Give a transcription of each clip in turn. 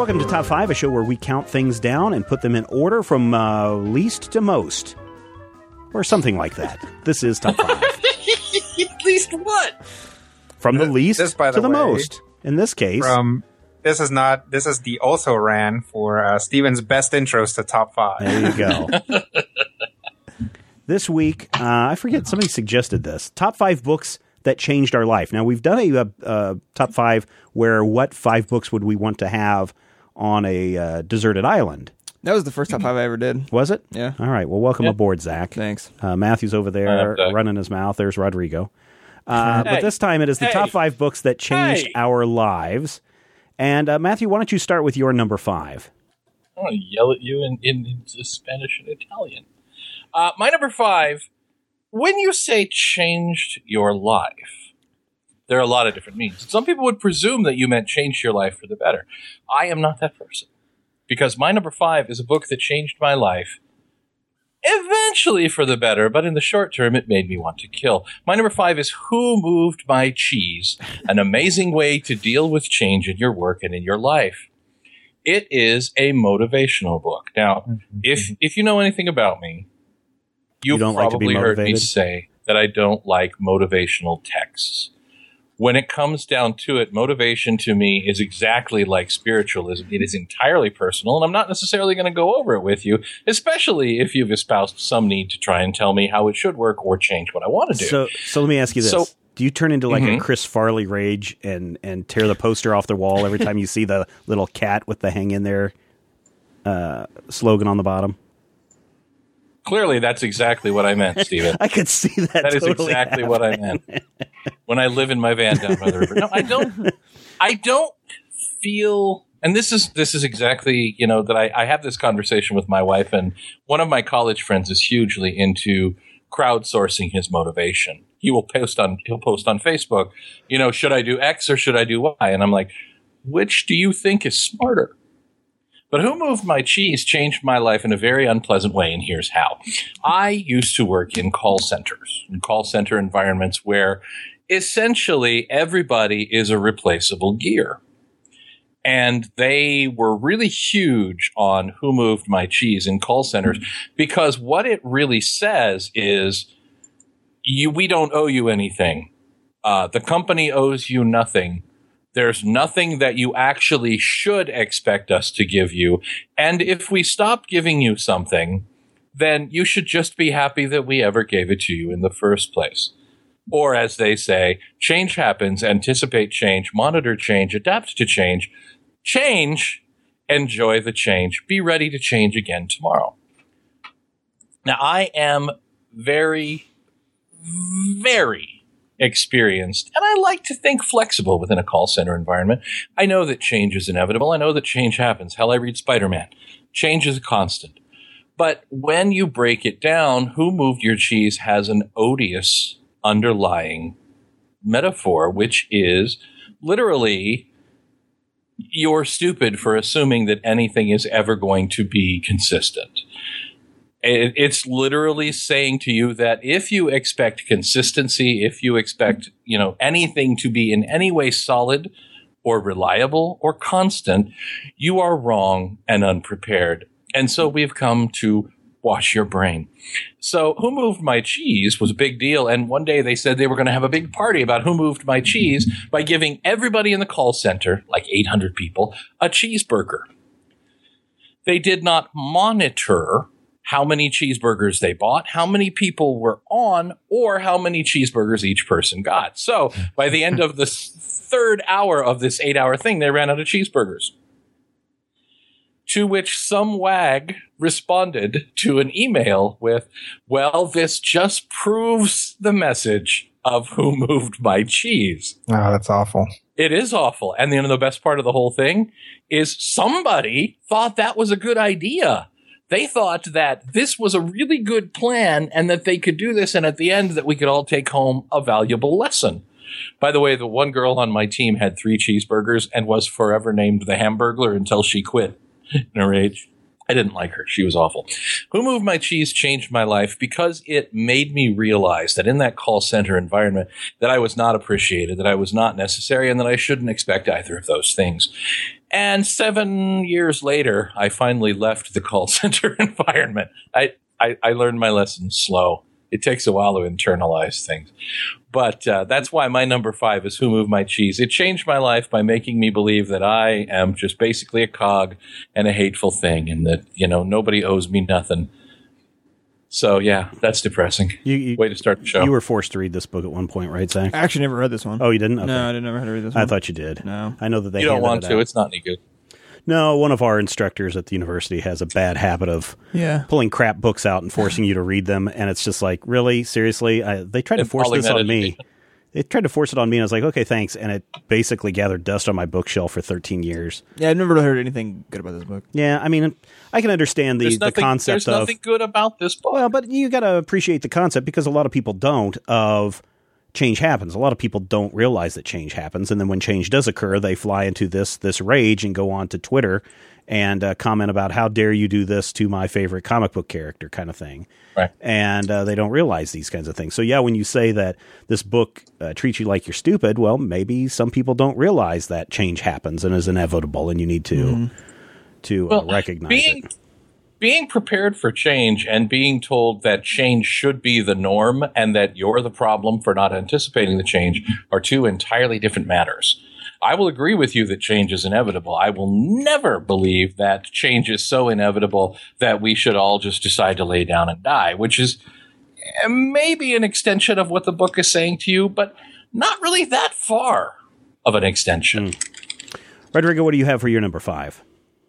welcome to Top 5, a show where we count things down and put them in order from least to most. Or something like that. This is Top 5. Least what? From the least to the most. In this case. This is the also ran for Steven's best intros to Top 5. There you go. This week, I forget, somebody suggested this. Top 5 books that changed our life. Now, we've done a Top 5 where what 5 books would we want to have on a deserted island? That was the first Top 5 I ever did. Was it? Yeah. All right. Well, welcome aboard, Zach. Thanks. Matthew's over there running his mouth. There's Rodrigo. But this time it is the top 5 books that changed our lives. And Matthew, why don't you start with your number 5? I want to yell at you in Spanish and Italian. My number 5, when you say changed your life, there are a lot of different meanings. Some people would presume that you meant changed your life for the better. I am not that person. Because my number 5 is a book that changed my life, eventually for the better, but in the short term, it made me want to kill. My number 5 is Who Moved My Cheese? An Amazing Way to Deal with Change in Your Work and in Your Life. It is a motivational book. Now, if you know anything about me, you've probably heard me say that I don't like motivational texts. When it comes down to it, motivation to me is exactly like spiritualism. It is entirely personal, and I'm not necessarily going to go over it with you, especially if you've espoused some need to try and tell me how it should work or change what I want to do. So let me ask you this. Do you turn into like a Chris Farley rage and tear the poster off the wall every time you see the little cat with the hang in there slogan on the bottom? Clearly, that's exactly what I meant, Stephen. I could see that. That is exactly what I meant. When I live in my van down by the river. No, I don't feel, and this is exactly, that I have this conversation with my wife, and one of my college friends is hugely into crowdsourcing his motivation. He'll post on Facebook, should I do X or should I do Y? And I'm like, which do you think is smarter? But Who Moved My Cheese changed my life in a very unpleasant way, and here's how. I used to work in call centers, in call center environments where essentially everybody is a replaceable gear. And they were really huge on Who Moved My Cheese in call centers because what it really says is we don't owe you anything. The company owes you nothing. There's nothing that you actually should expect us to give you. And if we stop giving you something, then you should just be happy that we ever gave it to you in the first place. Or as they say, change happens, anticipate change, monitor change, adapt to change, enjoy the change, be ready to change again tomorrow. Now, I am very, very experienced, and I like to think flexible within a call center environment. I know that change is inevitable. I know that change happens. Hell, I read Spider-Man. Change is a constant. But when you break it down, Who Moved Your Cheese has an odious underlying metaphor, which is literally you're stupid for assuming that anything is ever going to be consistent. It's literally saying to you that if you expect consistency, if you expect, anything to be in any way solid or reliable or constant, you are wrong and unprepared. And so we've come to wash your brain. So Who Moved My Cheese was a big deal. And one day they said they were going to have a big party about Who Moved My Cheese by giving everybody in the call center, like 800 people, a cheeseburger. They did not monitor how many cheeseburgers they bought, how many people were on, or how many cheeseburgers each person got. So by the end of the third hour of this 8-hour thing, they ran out of cheeseburgers. To which some wag responded to an email with, well, this just proves the message of Who Moved My Cheese. Oh, that's awful. It is awful. And then the best part of the whole thing is somebody thought that was a good idea. They thought that this was a really good plan and that they could do this, and at the end that we could all take home a valuable lesson. By the way, the one girl on my team had 3 cheeseburgers and was forever named the Hamburglar until she quit in a rage. I didn't like her. She was awful. Who Moved My Cheese changed my life because it made me realize that in that call center environment that I was not appreciated, that I was not necessary, and that I shouldn't expect either of those things. And 7 years later, I finally left the call center environment. I learned my lesson slow. It takes a while to internalize things. But that's why my number 5 is Who Moved My Cheese. It changed my life by making me believe that I am just basically a cog and a hateful thing, and that, nobody owes me nothing. So, yeah, that's depressing. Way to start the show. You were forced to read this book at one point, right, Zach? I actually never read this one. Oh, you didn't? Okay. No, I didn't never had to read this one. I thought you did. No. I know that they You don't want handed it to. out. It's not any good. No, one of our instructors at the university has a bad habit of pulling crap books out and forcing you to read them, and it's just like, really? Seriously? They tried to force this on me. They tried to force it on me, and I was like, okay, thanks, and it basically gathered dust on my bookshelf for 13 years. Yeah, I've never heard anything good about this book. Yeah, I mean, I can understand the concept There's nothing good about this book. Well, but you got to appreciate the concept, because a lot of people don't, of change happens. A lot of people don't realize that change happens, and then when change does occur, they fly into this rage and go on to Twitter and comment about, how dare you do this to my favorite comic book character, kind of thing. Right. And they don't realize these kinds of things. So yeah, when you say that this book treats you like you're stupid, well, maybe some people don't realize that change happens and is inevitable, and you need to recognize it. Being prepared for change and being told that change should be the norm and that you're the problem for not anticipating the change are two entirely different matters. I will agree with you that change is inevitable. I will never believe that change is so inevitable that we should all just decide to lay down and die, which is maybe an extension of what the book is saying to you, but not really that far of an extension. Rodrigo, what do you have for your number 5?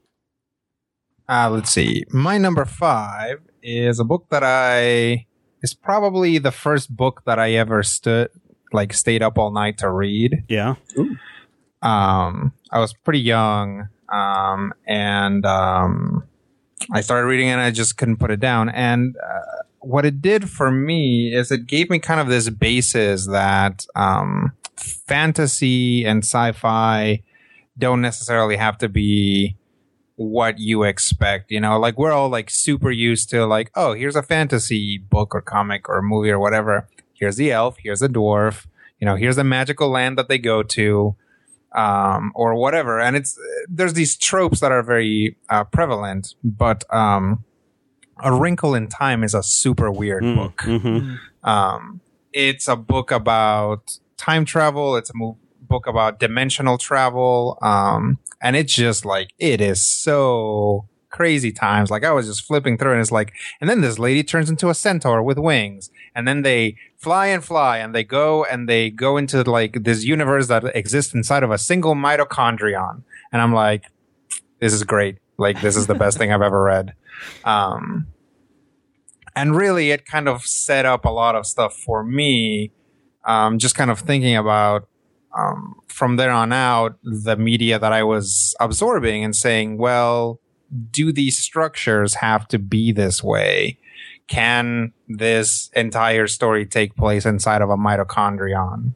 Let's see. My number 5 is a book that is probably the first book that I ever stayed up all night to read. Yeah. Ooh. I was pretty young, and I started reading it and I just couldn't put it down. And what it did for me is it gave me kind of this basis that fantasy and sci-fi don't necessarily have to be what you expect. Like, we're all like super used to like, oh, here's a fantasy book or comic or movie or whatever. Here's the elf, here's the dwarf, here's the magical land that they go to. Or whatever. And there's these tropes that are very prevalent, but A Wrinkle in Time is a super weird book. Mm-hmm. It's a book about time travel. It's a book about dimensional travel. And it's just like, it is so crazy times. Like, I was just flipping through and it's like, and then this lady turns into a centaur with wings, and then they fly and they go into like this universe that exists inside of a single mitochondrion. And I'm like, this is great. Like, this is the best thing I've ever read. And really it kind of set up a lot of stuff for me. Just kind of thinking about, from there on out, the media that I was absorbing and saying, well, do these structures have to be this way? Can this entire story take place inside of a mitochondrion?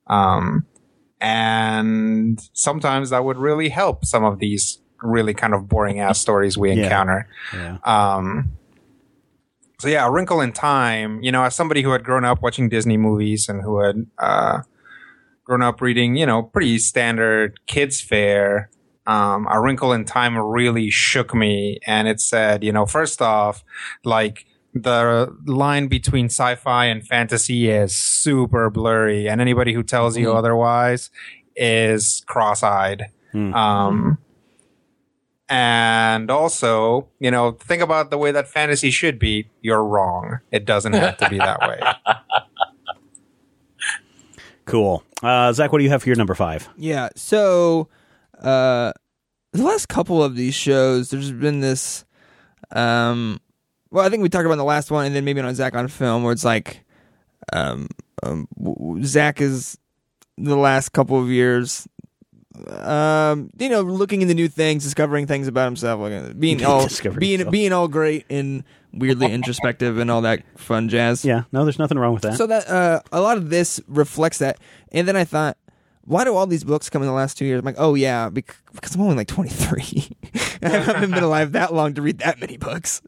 And sometimes that would really help some of these really kind of boring ass stories we encounter. Yeah. So yeah, A Wrinkle in Time, as somebody who had grown up watching Disney movies and who had grown up reading, pretty standard kids fare, A Wrinkle in Time really shook me. And it said, first off, like, the line between sci-fi and fantasy is super blurry, and anybody who tells you otherwise is cross-eyed. And also, think about the way that fantasy should be. You're wrong. It doesn't have to be that way. Cool. Zach, what do you have for your number 5? Yeah, so the last couple of these shows, there's been this well, I think we talked about in the last one, and then maybe on Zach on Film, where it's like Zach is the last couple of years, looking into new things, discovering things about himself, like being all great and weirdly introspective and all that fun jazz. Yeah, no, there's nothing wrong with that. So that a lot of this reflects that. And then I thought, why do all these books come in the last 2 years? I'm like, oh yeah, because I'm only like 23. I haven't been alive that long to read that many books.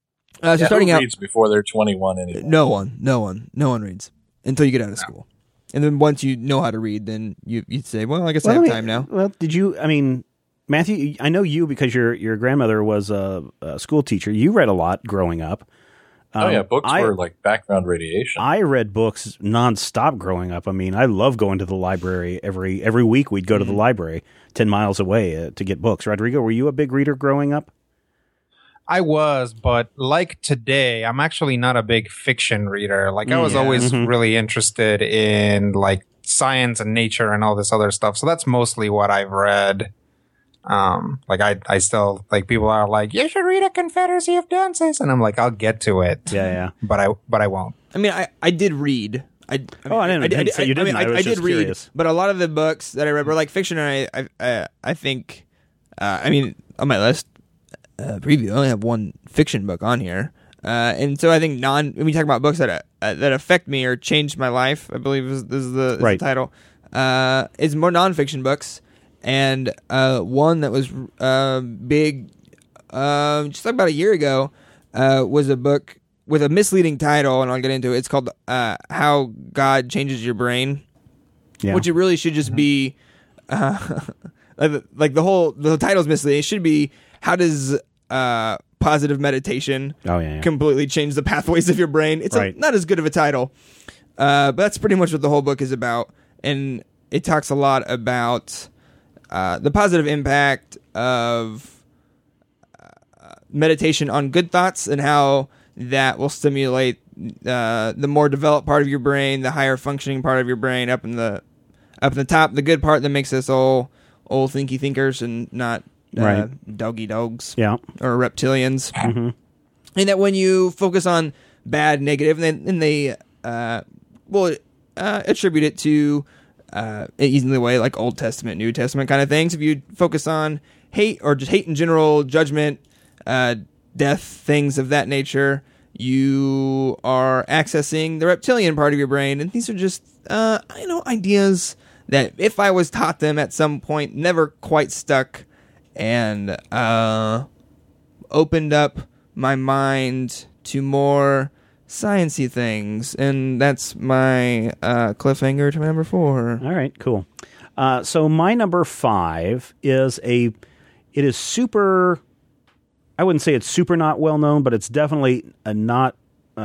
So starting who out, reads before they're 21 anymore? no one reads until you get out of school. And then once you know how to read, then you'd say, well, I guess I have time now. Well, Matthew, I know you because your grandmother was a school teacher. You read a lot growing up. Books were like background radiation. I read books nonstop growing up. I mean, I love going to the library every week. We'd go to the library 10 miles away to get books. Rodrigo, were you a big reader growing up? I was, but like today, I'm actually not a big fiction reader. Like I was always really interested in like science and nature and all this other stuff. So that's mostly what I've read. Like I still like people are like, you should read A Confederacy of Dunces, and I'm like, I'll get to it. Yeah. But I won't. I mean, I did read. I didn't say you didn't. I did read, curious. But a lot of the books that I read were like fiction, and I think, I mean, on my list preview, I only have one fiction book on here, and so I think when we talk about books that affect me or changed my life, I believe is the title. Is more nonfiction books. And one that was big just about a year ago was a book with a misleading title, and I'll get into it. It's called How God Changes Your Brain, which it really should just be like the title's misleading. It should be, how does positive meditation completely change the pathways of your brain? It's not as good of a title, but that's pretty much what the whole book is about. And it talks a lot about the positive impact of meditation on good thoughts and how that will stimulate the more developed part of your brain, the higher functioning part of your brain, up in the top, the good part that makes us all old thinky thinkers and not doggy dogs or reptilians. Mm-hmm. And that when you focus on bad, negative, and they will attribute it to easily way like Old Testament, New Testament kind of things. If you focus on hate or just hate in general, judgment, death, things of that nature, you are accessing the reptilian part of your brain. And these are just, ideas that if I was taught them at some point, never quite stuck, and opened up my mind to more sciencey things. And that's my cliffhanger to my number 4. All right, cool. So my number 5 is it is super, I wouldn't say it's super not well known, but it's definitely a not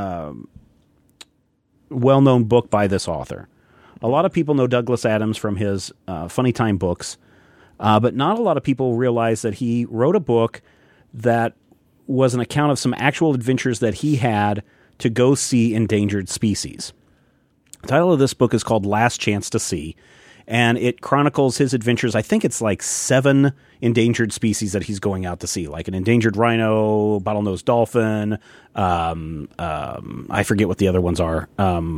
well known book by this author. A lot of people know Douglas Adams from his Funny Time books, but not a lot of people realize that he wrote a book that was an account of some actual adventures that he had to go see endangered species. The title of this book is called Last Chance to See, and it chronicles his adventures. I think it's like 7 endangered species that he's going out to see, like an endangered rhino, bottlenose dolphin. I forget what the other ones are.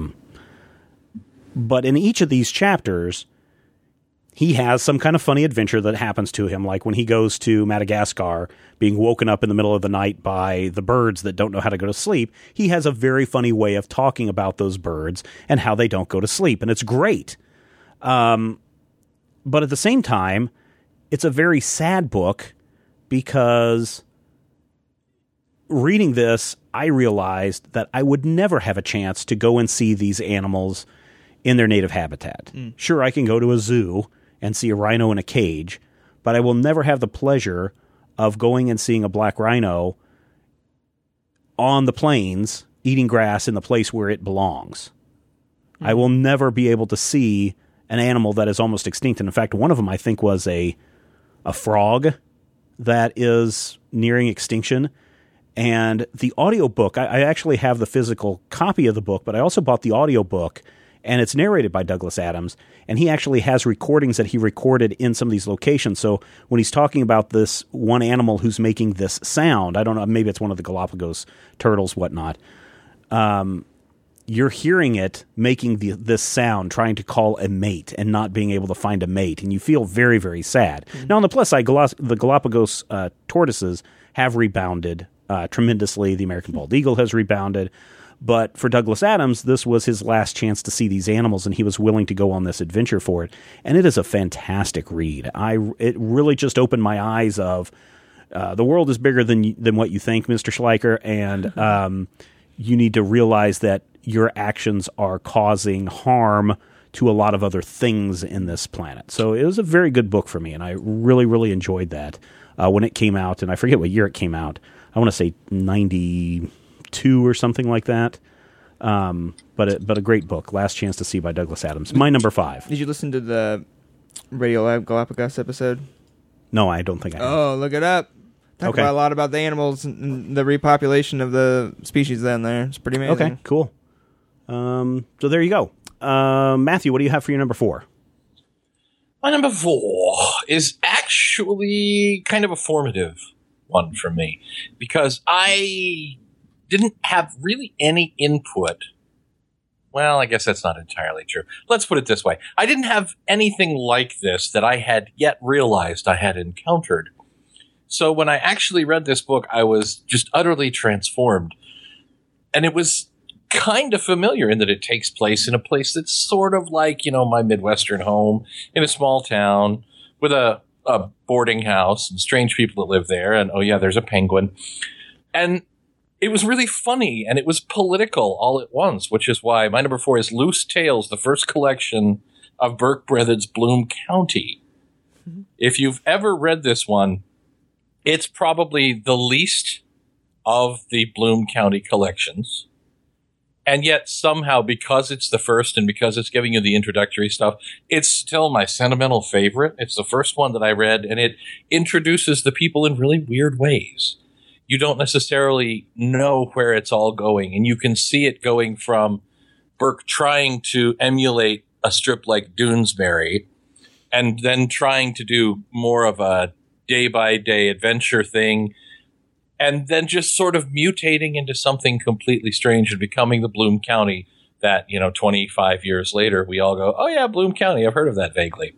But in each of these chapters, he has some kind of funny adventure that happens to him, like when he goes to Madagascar, being woken up in the middle of the night by the birds that don't know how to go to sleep. He has a very funny way of talking about those birds and how they don't go to sleep, and it's great. But at the same time, it's a very sad book because reading this, I realized that I would never have a chance to go and see these animals in their native habitat. Sure, I can go to a zoo and see a rhino in a cage, but I will never have the pleasure of going and seeing a black rhino on the plains eating grass in the place where it belongs. I will never be able to see an animal that is almost extinct. And in fact, one of them I think was a frog that is nearing extinction. And the audiobook, I actually have the physical copy of the book, but I also bought the audiobook, and it's narrated by Douglas Adams, and he actually has recordings that he recorded in some of these locations. So when he's talking about this one animal who's making this sound, I don't know, maybe it's one of the Galapagos turtles, whatnot, you're hearing it making this sound, trying to call a mate and not being able to find a mate, and you feel very, very sad. Mm-hmm. Now, on the plus side, the Galapagos tortoises have rebounded tremendously. The American bald eagle has rebounded. But for Douglas Adams, this was his last chance to see these animals, and he was willing to go on this adventure for it. And it is a fantastic read. It really just opened my eyes of the world is bigger than what you think, Mr. Schleicher, and you need to realize that your actions are causing harm to a lot of other things in this planet. So it was a very good book for me, and I really, really enjoyed that when it came out. And I forget what year it came out. I want to say 92 or something like that. But a great book, Last Chance to See by Douglas Adams. My number 5. Did you listen to the Radiolab Galapagos episode? No, I don't think I have. Oh, look it up. Talk about a lot about the animals and the repopulation of the species down there. It's pretty amazing. Okay, cool. So there you go. Matthew, what do you have for your number 4? My number 4 is actually kind of a formative one for me because I didn't have really any input. Well, I guess that's not entirely true. Let's put it this way. I didn't have anything like this that I had yet realized I had encountered. So when I actually read this book, I was just utterly transformed. And it was kind of familiar in that it takes place in a place that's sort of like, my Midwestern home in a small town with a boarding house and strange people that live there. And, oh yeah, there's a penguin. And it was really funny and it was political all at once, which is why my number 4 is Loose Tales, the first collection of Burke Breathitt's Bloom County. Mm-hmm. If you've ever read this one, it's probably the least of the Bloom County collections. And yet somehow, because it's the first and because it's giving you the introductory stuff, it's still my sentimental favorite. It's the first one that I read, and it introduces the people in really weird ways. You don't necessarily know where it's all going, and you can see it going from Burke trying to emulate a strip like Doonesbury and then trying to do more of a day-by-day adventure thing, and then just sort of mutating into something completely strange and becoming the Bloom County that, 25 years later, we all go, oh yeah, Bloom County, I've heard of that vaguely.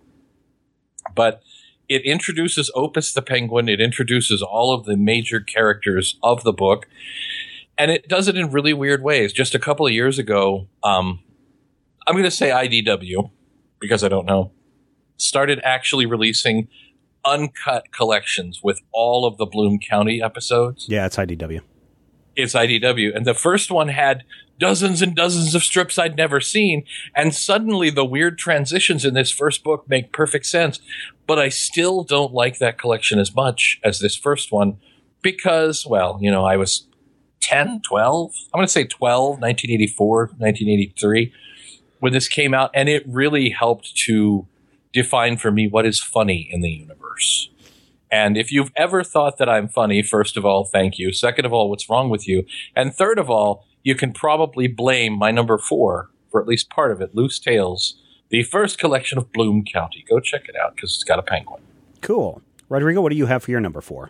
But it introduces Opus the Penguin, it introduces all of the major characters of the book, and it does it in really weird ways. Just a couple of years ago, I'm going to say IDW, because I don't know, started actually releasing uncut collections with all of the Bloom County episodes. Yeah, it's IDW. It's IDW. And the first one had dozens and dozens of strips I'd never seen. And suddenly the weird transitions in this first book make perfect sense. But I still don't like that collection as much as this first one because, well, I was 10, 12. I'm going to say 12, 1984, 1983 when this came out. And it really helped to define for me what is funny in the universe. And if you've ever thought that I'm funny, first of all, thank you. Second of all, what's wrong with you? And third of all, you can probably blame my number 4 for at least part of it, Loose Tales, the first collection of Bloom County. Go check it out because it's got a penguin. Cool. Rodrigo, what do you have for your number 4?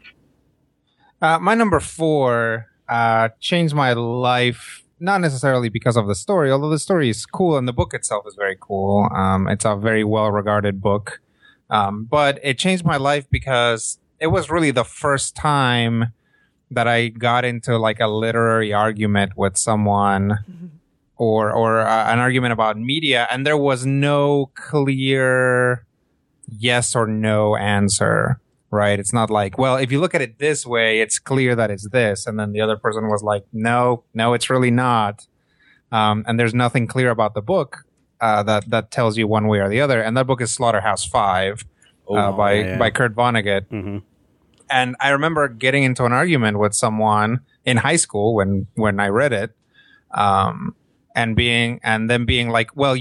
My number 4 changed my life. Not necessarily because of the story, although the story is cool and the book itself is very cool. It's a very well-regarded book. But it changed my life because it was really the first time that I got into like a literary argument with someone or an argument about media, and there was no clear yes or no answer. Right? It's not like, well, if you look at it this way, it's clear that it's this. And then the other person was like, no, it's really not. And there's nothing clear about the book that tells you one way or the other. And that book is Slaughterhouse-Five by Kurt Vonnegut. Mm-hmm. And I remember getting into an argument with someone in high school when I read it, and then being like, well,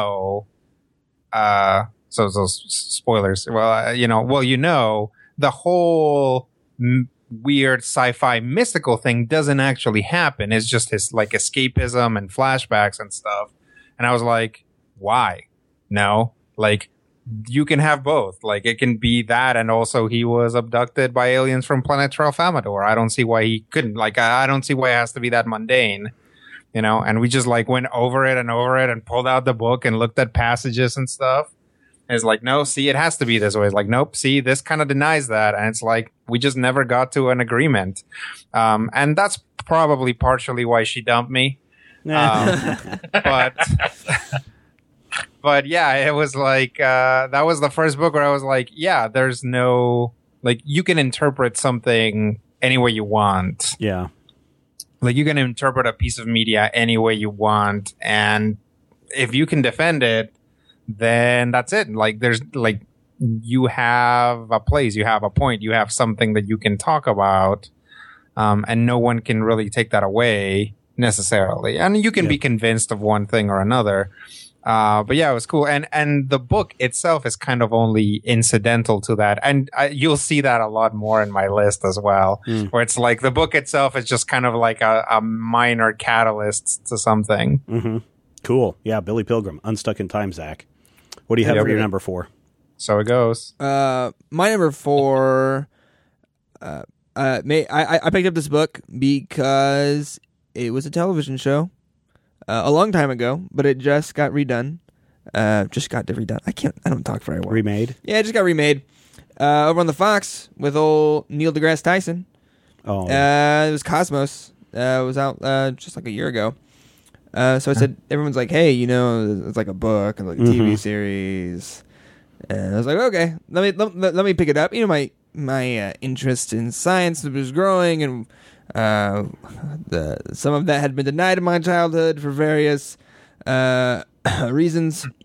so spoilers. Well, the whole weird sci-fi mystical thing doesn't actually happen. It's just his like escapism and flashbacks and stuff. And I was like, why? No, like you can have both. Like it can be that, and also he was abducted by aliens from planet Tralfamador. I don't see why he couldn't. Like I don't see why it has to be that mundane. And we just like went over it and pulled out the book and looked at passages and stuff. And it's like, no, see, it has to be this way. It's like, nope, see, this kind of denies that. And it's like, we just never got to an agreement. And that's probably partially why she dumped me. But yeah, it was like, that was the first book where I was like, yeah, there's no, like, you can interpret something any way you want. Yeah. Like, you can interpret a piece of media any way you want. And if you can defend it, then that's it. Like there's like you have a place, you have a point, you have something that you can talk about, and no one can really take that away necessarily. And you can be convinced of one thing or another. But yeah, it was cool. And the book itself is kind of only incidental to that. And you'll see that a lot more in my list as well, where it's like the book itself is just kind of like a minor catalyst to something. Mm-hmm. Cool. Yeah, Billy Pilgrim, Unstuck in Time, Zach. What do you have for your number 4? So it goes. My number 4, I picked up this book because it was a television show a long time ago, but it just got redone. I don't talk very well. Remade? Yeah, it just got remade. Over on the Fox with old Neil deGrasse Tyson. Oh. It was Cosmos. It was out just like a year ago. So I said, everyone's like, hey, it's like a book and like a TV series. And I was like, okay, let me pick it up. My interest in science was growing, and some of that had been denied in my childhood for various reasons.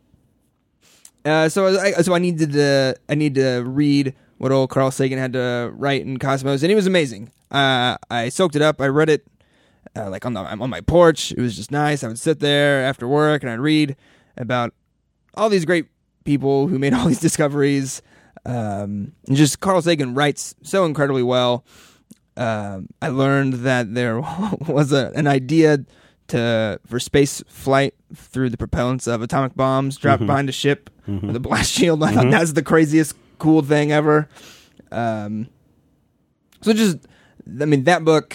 So I need to read what old Carl Sagan had to write in Cosmos, and it was amazing. I soaked it up. I read it like on my porch. It was just nice. I would sit there after work and I'd read about all these great people who made all these discoveries. And just Carl Sagan writes so incredibly well. I learned that there was an idea for space flight through the propellants of atomic bombs dropped behind a ship with a blast shield. I thought that's the craziest cool thing ever. That book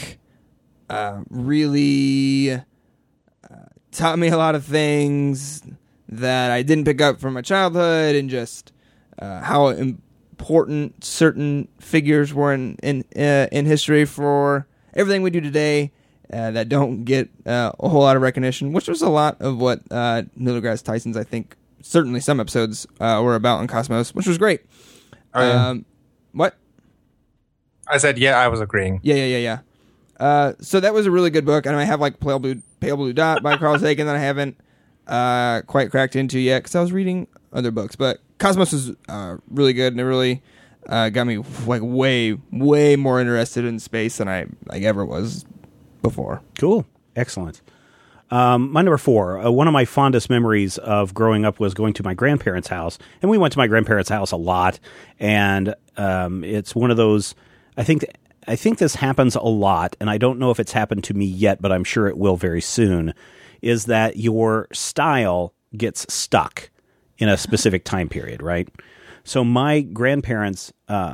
really taught me a lot of things that I didn't pick up from my childhood, and just how important certain figures were in history for everything we do today that don't get a whole lot of recognition, which was a lot of what Neil deGrasse Tyson's, I think, certainly some episodes were about in Cosmos, which was great. Oh, yeah. What? I said, yeah, I was agreeing. Yeah. So that was a really good book, and I have like Pale Blue Dot by Carl Sagan that I haven't quite cracked into yet because I was reading other books. But Cosmos is really good, and it really got me like way more interested in space than I ever was before. Cool, excellent. My number 4, one of my fondest memories of growing up was going to my grandparents' house, and we went to my grandparents' house a lot. And it's one of those. I think this happens a lot, and I don't know if it's happened to me yet, but I'm sure it will very soon, is that your style gets stuck in a specific time period, right? So my grandparents'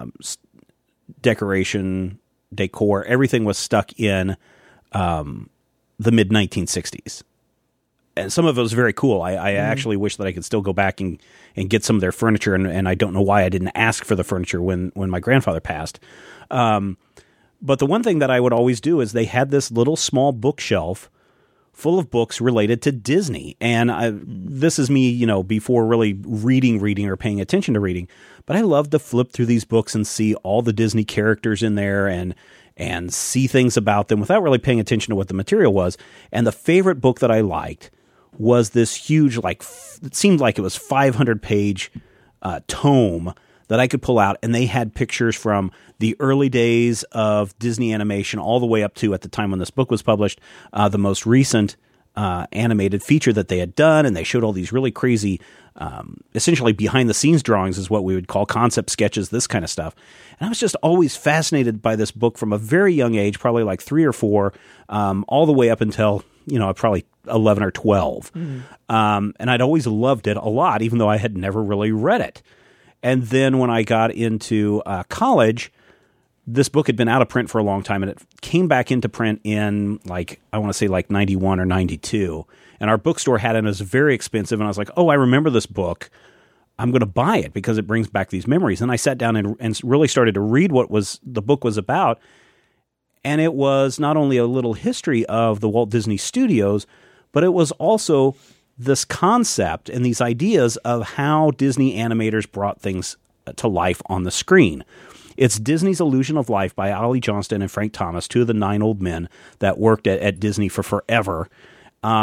decor, everything was stuck in the mid-1960s. And some of it was very cool. I actually wish that I could still go back and get some of their furniture, and I don't know why I didn't ask for the furniture when my grandfather passed. But the one thing that I would always do is they had this little small bookshelf full of books related to Disney. And this is me, before really reading or paying attention to reading. But I loved to flip through these books and see all the Disney characters in there and see things about them without really paying attention to what the material was. And the favorite book that I liked was this huge, it seemed like it was 500-page tome that I could pull out, and they had pictures from the early days of Disney animation all the way up to, at the time when this book was published, the most recent animated feature that they had done, and they showed all these really crazy, essentially behind-the-scenes drawings is what we would call concept sketches, this kind of stuff. And I was just always fascinated by this book from a very young age, probably like 3 or 4, all the way up until, probably 11 or 12. And I'd always loved it a lot, even though I had never really read it. And then when I got into college, this book had been out of print for a long time, and it came back into print in, I want to say 91 or 92. And our bookstore had it, and it was very expensive. And I was like, oh, I remember this book. I'm going to buy it because it brings back these memories. And I sat down and really started to read what the book was about. And it was not only a little history of the Walt Disney Studios, but it was also this concept and these ideas of how Disney animators brought things to life on the screen. It's Disney's Illusion of Life by Ollie Johnston and Frank Thomas, 2 of the 9 old men that worked at Disney for forever.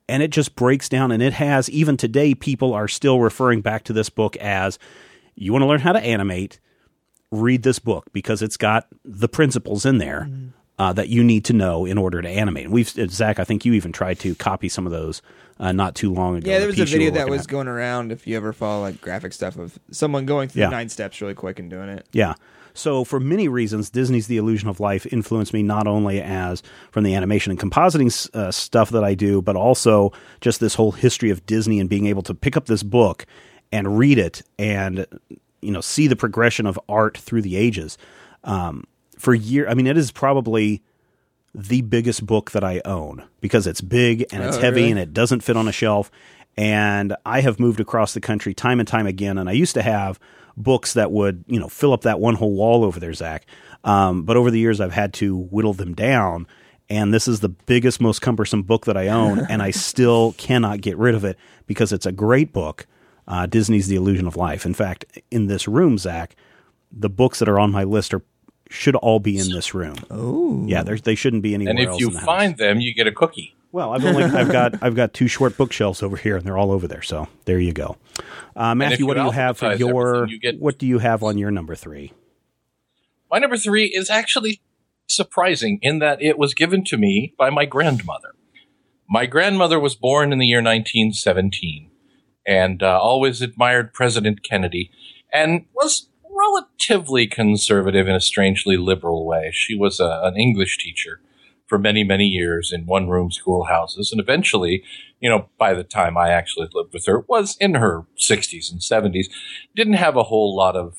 And it just breaks down, and it has, even today, people are still referring back to this book as, you want to learn how to animate, read this book, because it's got the principles in there that you need to know in order to animate. And Zach, I think you even tried to copy some of those not too long ago. Yeah, there was a video that was going around, if you ever follow like graphic stuff, of someone going through the 9 steps really quick and doing it. Yeah. So for many reasons, Disney's The Illusion of Life influenced me not only as from the animation and compositing stuff that I do, but also just this whole history of Disney and being able to pick up this book and read it and, see the progression of art through the ages. For years, I mean, it is probably the biggest book that I own because it's big and it's heavy and it doesn't fit on a shelf. And I have moved across the country time and time again. And I used to have books that would, fill up that one whole wall over there, Zach. But over the years, I've had to whittle them down. And this is the biggest, most cumbersome book that I own. And I still cannot get rid of it because it's a great book. Disney's The Illusion of Life. In fact, in this room, Zach, the books that are on my list should all be in this room. Oh, yeah, they shouldn't be anywhere else. And if you find them, you get a cookie. Well, I've got 2 short bookshelves over here, and they're all over there. So there you go. Matthew, what do you have for what do you have on your number 3? My number 3 is actually surprising in that it was given to me by my grandmother. My grandmother was born in the year 1917 and always admired President Kennedy and was relatively conservative in a strangely liberal way. She was an English teacher for many, many years in one-room schoolhouses. And eventually, by the time I actually lived with her, was in her 60s and 70s, didn't have a whole lot of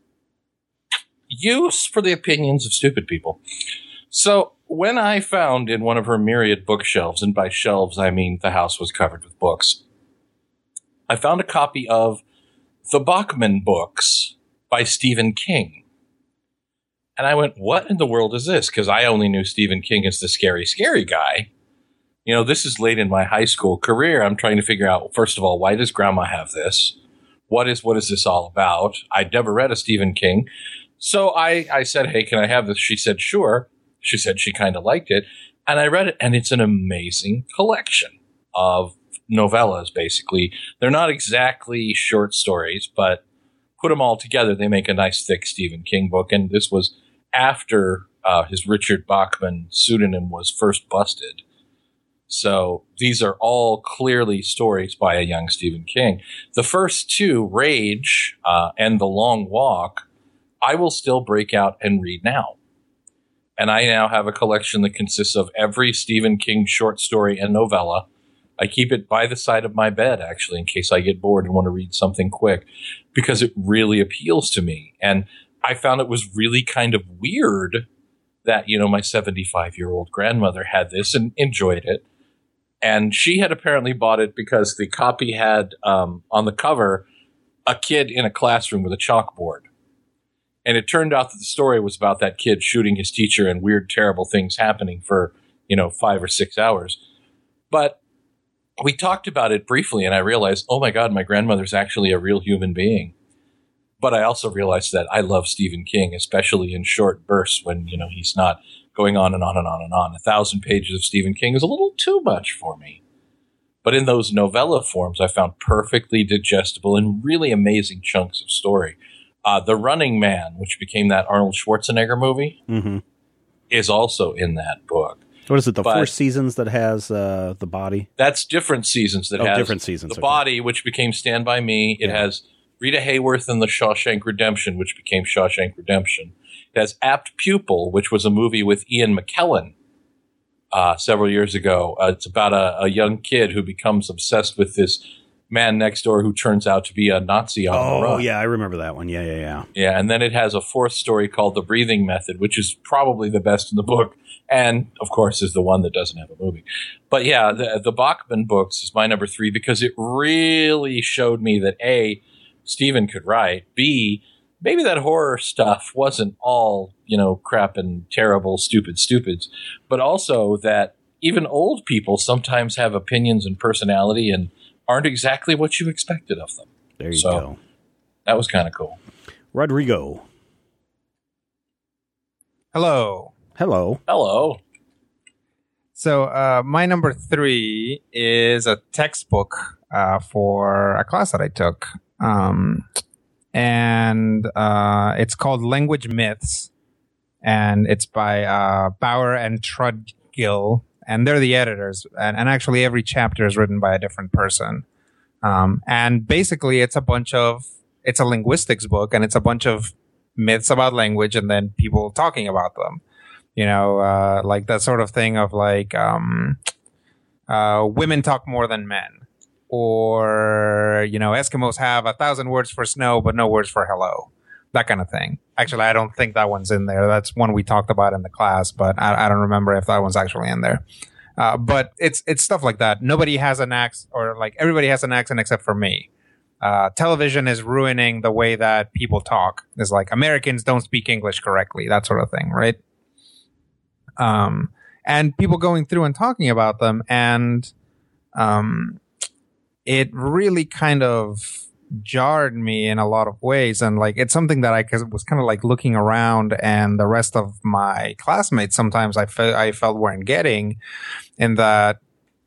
use for the opinions of stupid people. So when I found in one of her myriad bookshelves, and by shelves I mean the house was covered with books, I found a copy of The Bachman Books by Stephen King. And I went, what in the world is this? Because I only knew Stephen King as the scary, scary guy. This is late in my high school career. I'm trying to figure out, first of all, why does Grandma have this? What is this all about? I'd never read a Stephen King. So I said, hey, can I have this? She said, sure. She said she kind of liked it. And I read it, and it's an amazing collection of novellas, basically. They're not exactly short stories, but put them all together, they make a nice, thick Stephen King book. And this was after his Richard Bachman pseudonym was first busted. So these are all clearly stories by a young Stephen King. The first 2, Rage and The Long Walk, I will still break out and read now. And I now have a collection that consists of every Stephen King short story and novella. I keep it by the side of my bed, actually, in case I get bored and want to read something quick, because it really appeals to me. And I found it was really kind of weird that, my 75-year-old grandmother had this and enjoyed it. And she had apparently bought it because the copy had, on the cover, a kid in a classroom with a chalkboard. And it turned out that the story was about that kid shooting his teacher and weird, terrible things happening for, 5 or 6 hours. But we talked about it briefly, and I realized, oh my God, my grandmother's actually a real human being. But I also realized that I love Stephen King, especially in short bursts when, he's not going on and on and on and on. 1,000 pages of Stephen King is a little too much for me. But in those novella forms, I found perfectly digestible and really amazing chunks of story. The Running Man, which became that Arnold Schwarzenegger movie, is also in that book. What is it, the 4 Seasons that has the body? That's Different Seasons that has Different Seasons, the body, which became Stand By Me. It has Rita Hayworth and The Shawshank Redemption, which became Shawshank Redemption. It has Apt Pupil, which was a movie with Ian McKellen several years ago. It's about a young kid who becomes obsessed with this man next door who turns out to be a Nazi on the run. Oh, yeah, I remember that one. Yeah. Yeah, and then it has a 4th story called The Breathing Method, which is probably the best in the book, and, of course, is the one that doesn't have a movie. But, yeah, the Bachman Books is my number 3 because it really showed me that, A, Stephen could write, B, maybe that horror stuff wasn't all, crap and terrible, stupids, but also that even old people sometimes have opinions and personality and aren't exactly what you expected of them. There you go. That was kind of cool. Rodrigo. Hello. Hello. So my number 3 is a textbook for a class that I took. And it's called Language Myths. And it's by Bauer and Trudgill. And they're the editors. And actually every chapter is written by a different person. And basically it's a linguistics book, and it's a bunch of myths about language and then people talking about them. You know, like that sort of thing of like, women talk more than men. Or, you know, Eskimos have 1,000 words for snow, but no words for hello. That kind of thing. Actually, I don't think that one's in there. That's one we talked about in the class, but I don't remember if that one's actually in there. But it's stuff like that. Nobody has an accent, or like everybody has an accent except for me. Television is ruining the way that people talk. It's like Americans don't speak English correctly, that sort of thing, right? And people going through and talking about them, and it really kind of jarred me in a lot of ways. And like, it's something that I was kind of like looking around, and the rest of my classmates sometimes I felt weren't getting, in that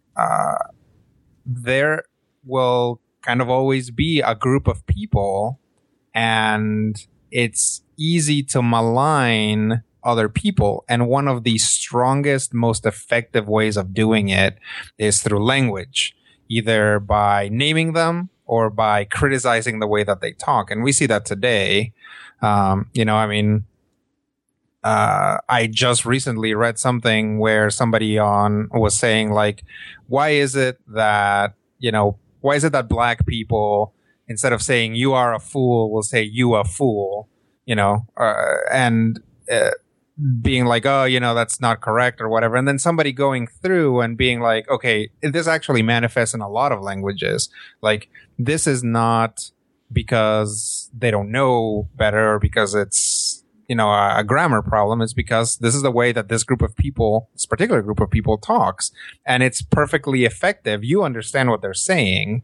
there will kind of always be a group of people, and it's easy to malign other people. And one of the strongest, most effective ways of doing it is through language, either by naming them or by criticizing the way that they talk. And we see that today. You know, I mean, I just recently read something where somebody was saying like, why is it that black people, instead of saying you are a fool, will say you a fool, you know, and being like, oh, you know, that's not correct or whatever. And then somebody going through and being like, okay, this actually manifests in a lot of languages. Like, this is not because they don't know better or because it's, you know, a grammar problem. It's because this is the way that this particular group of people talks. And it's perfectly effective. You understand what they're saying.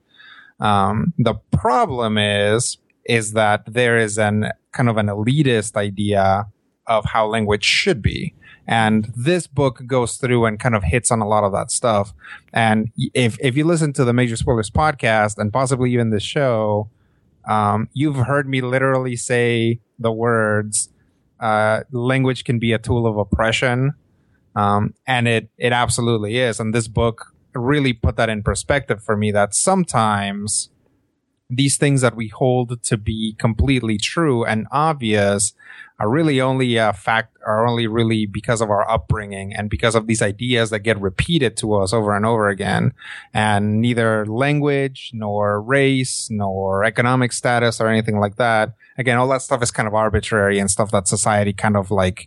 The problem is that there is an kind of an elitist idea of how language should be. And this book goes through and kind of hits on a lot of that stuff. And if you listen to the Major Spoilers podcast and possibly even this show, you've heard me literally say the words, language can be a tool of oppression. And it absolutely is. And this book really put that in perspective for me, that sometimes these things that we hold to be completely true and obvious are really only really because of our upbringing and because of these ideas that get repeated to us over and over again. And neither language, nor race, nor economic status or anything like that. Again, all that stuff is kind of arbitrary and stuff that society kind of like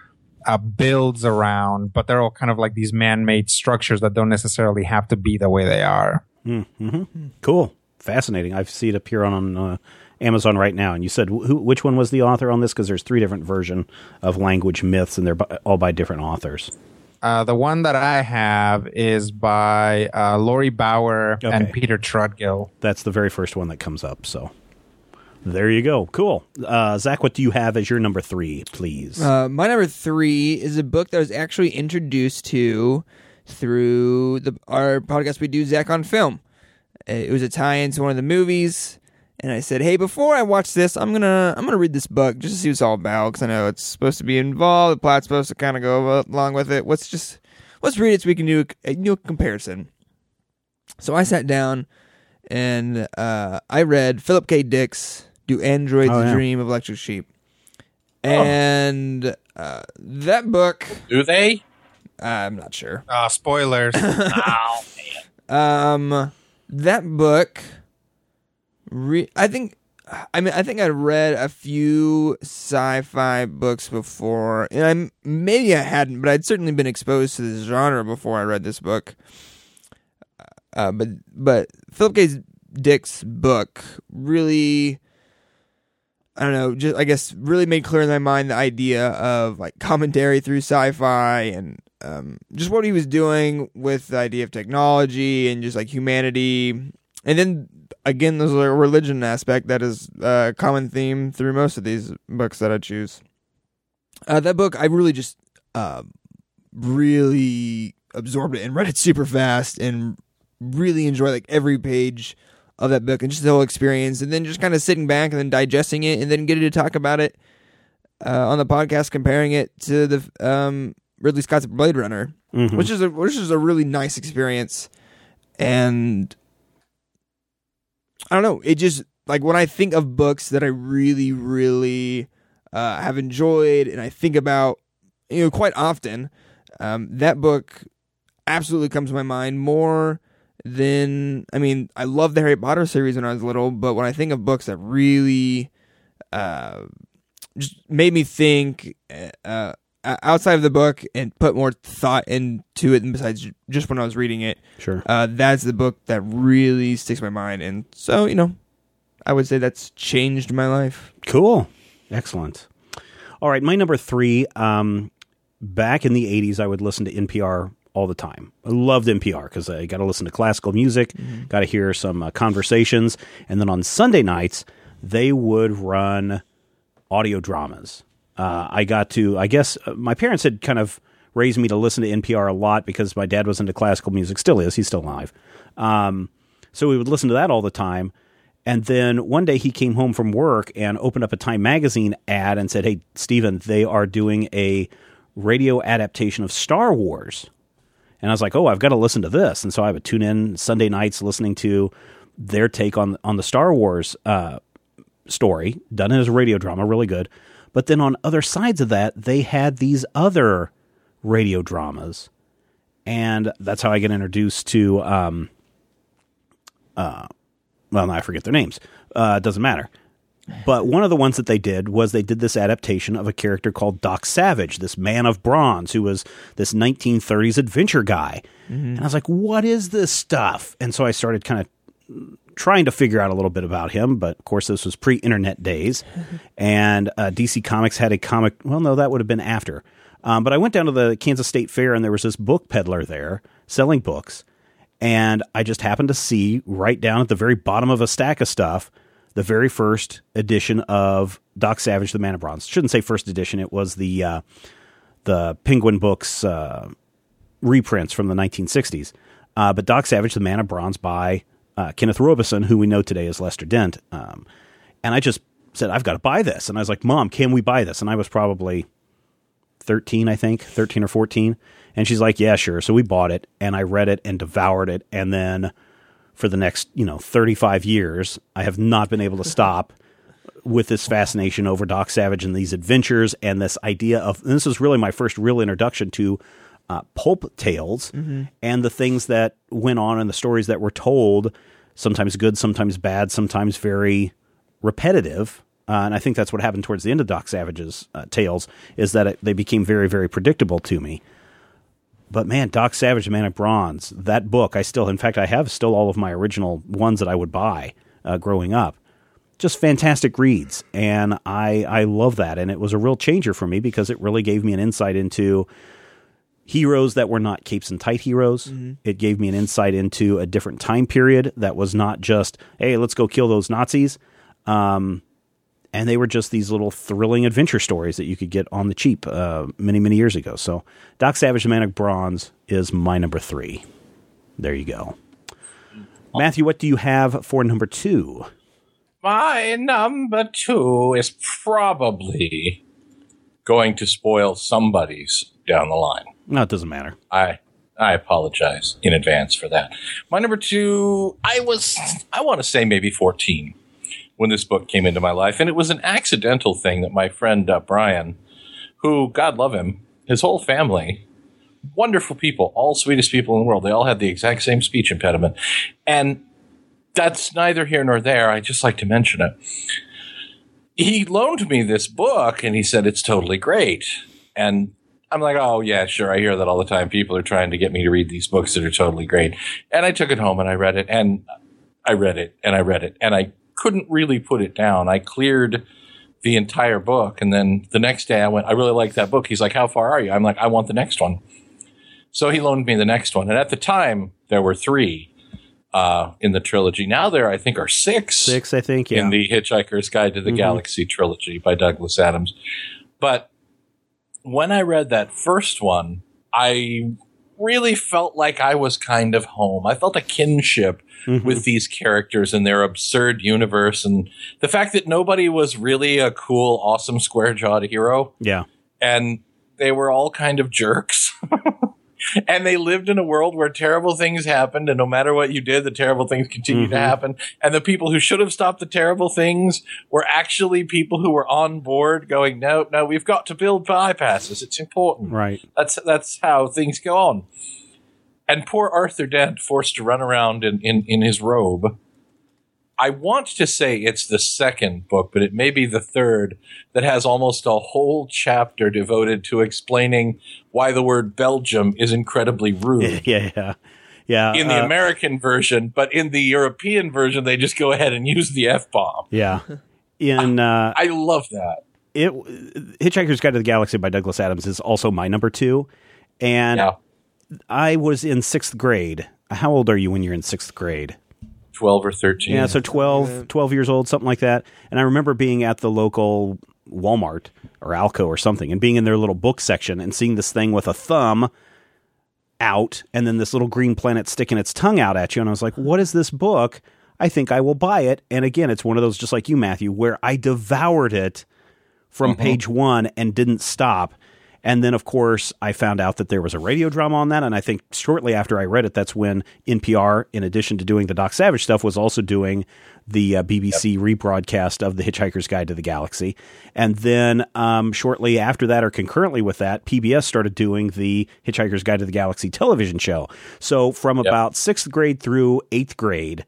builds around, but they're all kind of like these man-made structures that don't necessarily have to be the way they are. Mm-hmm. Cool. Fascinating. I see it appear on Amazon right now. And you said which one was the author on this? Because there's 3 different versions of Language Myths, and they're all by different authors. The one that I have is by Lori Bauer and Peter Trudgill. That's the very first one that comes up. So there you go. Cool. Zach, what do you have as your number 3, please? My number 3 is a book that I was actually introduced to through our podcast we do, Zach on Film. It was a tie-in to one of the movies, and I said, "Hey, before I watch this, I'm gonna read this book just to see what it's all about, because I know it's supposed to be involved. The plot's supposed to kind of go along with it. Let's read it so we can do a new comparison." So I sat down and I read Philip K. Dick's "Do Androids Dream of Electric Sheep?" And that book. Do they? I'm not sure. Spoilers. Oh man. That book, I think I read a few sci-fi books before, and maybe I hadn't, but I'd certainly been exposed to this genre before I read this book. But Philip K. Dick's book really, I don't know, just I guess really made clear in my mind the idea of like commentary through sci-fi and just what he was doing with the idea of technology and just like humanity. And then again, there's a religion aspect that is a common theme through most of these books that I choose. That book, I really just really absorbed it and read it super fast and really enjoy like every page of that book and just the whole experience, and then just kind of sitting back and then digesting it and then getting to talk about it on the podcast, comparing it to the Ridley Scott's Blade Runner, which is a really nice experience. And I don't know, it just like when I think of books that I really, really have enjoyed and I think about, quite often, that book absolutely comes to my mind more than, I love the Harry Potter series when I was little, but when I think of books that really just made me think outside of the book and put more thought into it, and besides just when I was reading it, Sure. That's the book that really sticks in my mind. And so, I would say that's changed my life. Cool. Excellent. All right, my number 3, back in the 80s, I would listen to NPR all the time. I loved NPR because I got to listen to classical music, got to hear some conversations, and then on Sunday nights, they would run audio dramas. I guess my parents had kind of raised me to listen to NPR a lot because my dad was into classical music, still is, he's still alive. So we would listen to that all the time. And then one day he came home from work and opened up a Time Magazine ad and said, "Hey, Stephen, they are doing a radio adaptation of Star Wars." And I was like, "Oh, I've got to listen to this." And so I would tune in Sunday nights listening to their take on the Star Wars story, done as a radio drama, really good. But then on other sides of that, they had these other radio dramas. And that's how I get introduced to, well, now I forget their names. It doesn't matter. But one of the ones that they did was they did this adaptation of a character called Doc Savage, this man of bronze who was this 1930s adventure guy. And I was like, what is this stuff? And so I started kind of trying to figure out a little bit about him. But, of course, this was pre-internet days. And DC Comics had a comic. Well, no, that would have been after. But I went down to the Kansas State Fair, and there was this book peddler there selling books. And I just happened to see right down at the very bottom of a stack of stuff the very first edition of Doc Savage, the Man of Bronze. Shouldn't say first edition. It was the Penguin Books reprints from the 1960s. But Doc Savage, the Man of Bronze by Kenneth Robeson, who we know today as Lester Dent. And I just said, I've got to buy this. And I was like, Mom, can we buy this? And I was probably 13 or 14. And she's like, yeah, sure. So we bought it, and I read it and devoured it. And then for the next, 35 years, I have not been able to stop with this fascination over Doc Savage and these adventures and this idea of, and this was really my first real introduction to pulp tales and the things that went on and the stories that were told, sometimes good, sometimes bad, sometimes very repetitive. And I think that's what happened towards the end of Doc Savage's tales, is that they became very, very predictable to me. But man, Doc Savage, Man of Bronze, that book, I have still all of my original ones that I would buy growing up. Just fantastic reads. And I love that. And it was a real changer for me because it really gave me an insight into heroes that were not capes and tight heroes. It gave me an insight into a different time period that was not just, hey, let's go kill those Nazis. And they were just these little thrilling adventure stories that you could get on the cheap many, many years ago. So Doc Savage, the Man of Bronze is my number 3. There you go. Matthew, what do you have for number 2? My number 2 is probably going to spoil somebody's down the line. No, it doesn't matter. I apologize in advance for that. My number 2, I want to say maybe 14. When this book came into my life. And it was an accidental thing that my friend Brian, who, God love him, his whole family, wonderful people, all sweetest people in the world. They all had the exact same speech impediment. And that's neither here nor there. I just like to mention it. He loaned me this book, and he said, it's totally great. And I'm like, oh, yeah, sure. I hear that all the time. People are trying to get me to read these books that are totally great. And I took it home, and I read it, and I read it, and I read it, and I couldn't really put it down. I cleared the entire book, and then the next day I went, I really like that book. He's like, how far are you? I'm like, I want the next one. So he loaned me the next one. And at the time, there were 3 in the trilogy. Now there, I think, are 6. 6, I think, yeah. In the Hitchhiker's Guide to the Galaxy trilogy by Douglas Adams. But when I read that first one, I really felt like I was kind of home. I felt a kinship with these characters and their absurd universe, and the fact that nobody was really a cool, awesome, square-jawed hero. Yeah. And they were all kind of jerks. And they lived in a world where terrible things happened, and no matter what you did, the terrible things continued to happen. And the people who should have stopped the terrible things were actually people who were on board going, no, we've got to build bypasses. It's important. Right. That's how things go on. And poor Arthur Dent, forced to run around in his robe. I want to say it's the second book, but it may be the third, that has almost a whole chapter devoted to explaining why the word Belgium is incredibly rude. Yeah. In the American version, but in the European version, they just go ahead and use the F-bomb. Yeah. I love that. Hitchhiker's Guide to the Galaxy by Douglas Adams is also my number 2. And I was in 6th grade. How old are you when you're in 6th grade? 12 or 13. Yeah, so 12 years old, something like that. And I remember being at the local Walmart or Alco or something and being in their little book section and seeing this thing with a thumb out and then this little green planet sticking its tongue out at you. And I was like, what is this book? I think I will buy it. And again, it's one of those, just like you, Matthew, where I devoured it from page 1 and didn't stop. And then, of course, I found out that there was a radio drama on that. And I think shortly after I read it, that's when NPR, in addition to doing the Doc Savage stuff, was also doing the BBC rebroadcast of The Hitchhiker's Guide to the Galaxy. And then shortly after that, or concurrently with that, PBS started doing the Hitchhiker's Guide to the Galaxy television show. So from about 6th grade through 8th grade,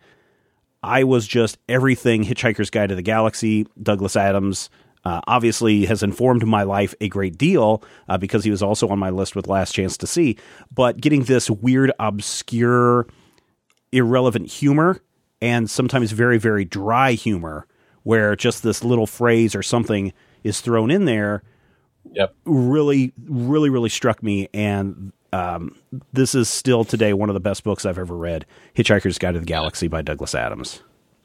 I was just everything Hitchhiker's Guide to the Galaxy, Douglas Adams. Obviously has informed my life a great deal because he was also on my list with Last Chance to See. But getting this weird, obscure, irrelevant humor and sometimes very, very dry humor where just this little phrase or something is thrown in there really, really, really struck me. And this is still today one of the best books I've ever read, Hitchhiker's Guide to the Galaxy by Douglas Adams.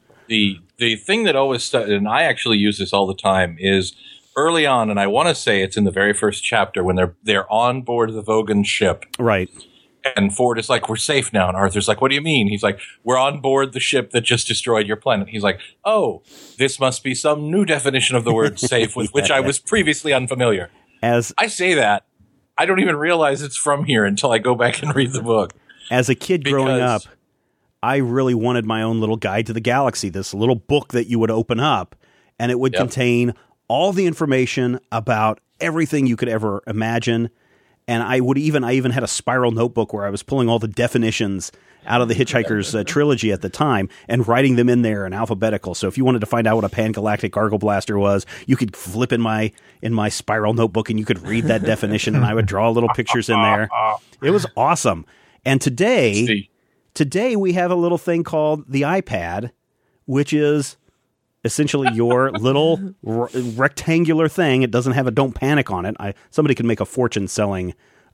The thing that always and I actually use this all the time is early on, and I want to say it's in the very first chapter when they're on board the Vogan ship, right? And Ford is like, "We're safe now," and Arthur's like, "What do you mean?" He's like, "We're on board the ship that just destroyed your planet." He's like, "Oh, this must be some new definition of the word safe with which I was previously unfamiliar." As I say that, I don't even realize it's from here until I go back and read the book. As a kid growing up, I really wanted my own little guide to the galaxy, this little book that you would open up, and it would contain all the information about everything you could ever imagine. And I even had a spiral notebook where I was pulling all the definitions out of the Hitchhiker's trilogy at the time and writing them in there in alphabetical. So if you wanted to find out what a pangalactic gargle blaster was, you could flip in my spiral notebook and you could read that definition, and I would draw little pictures in there. It was awesome. And today we have a little thing called the iPad, which is essentially your little rectangular thing. It doesn't have a "Don't Panic" on it. Somebody could make a fortune selling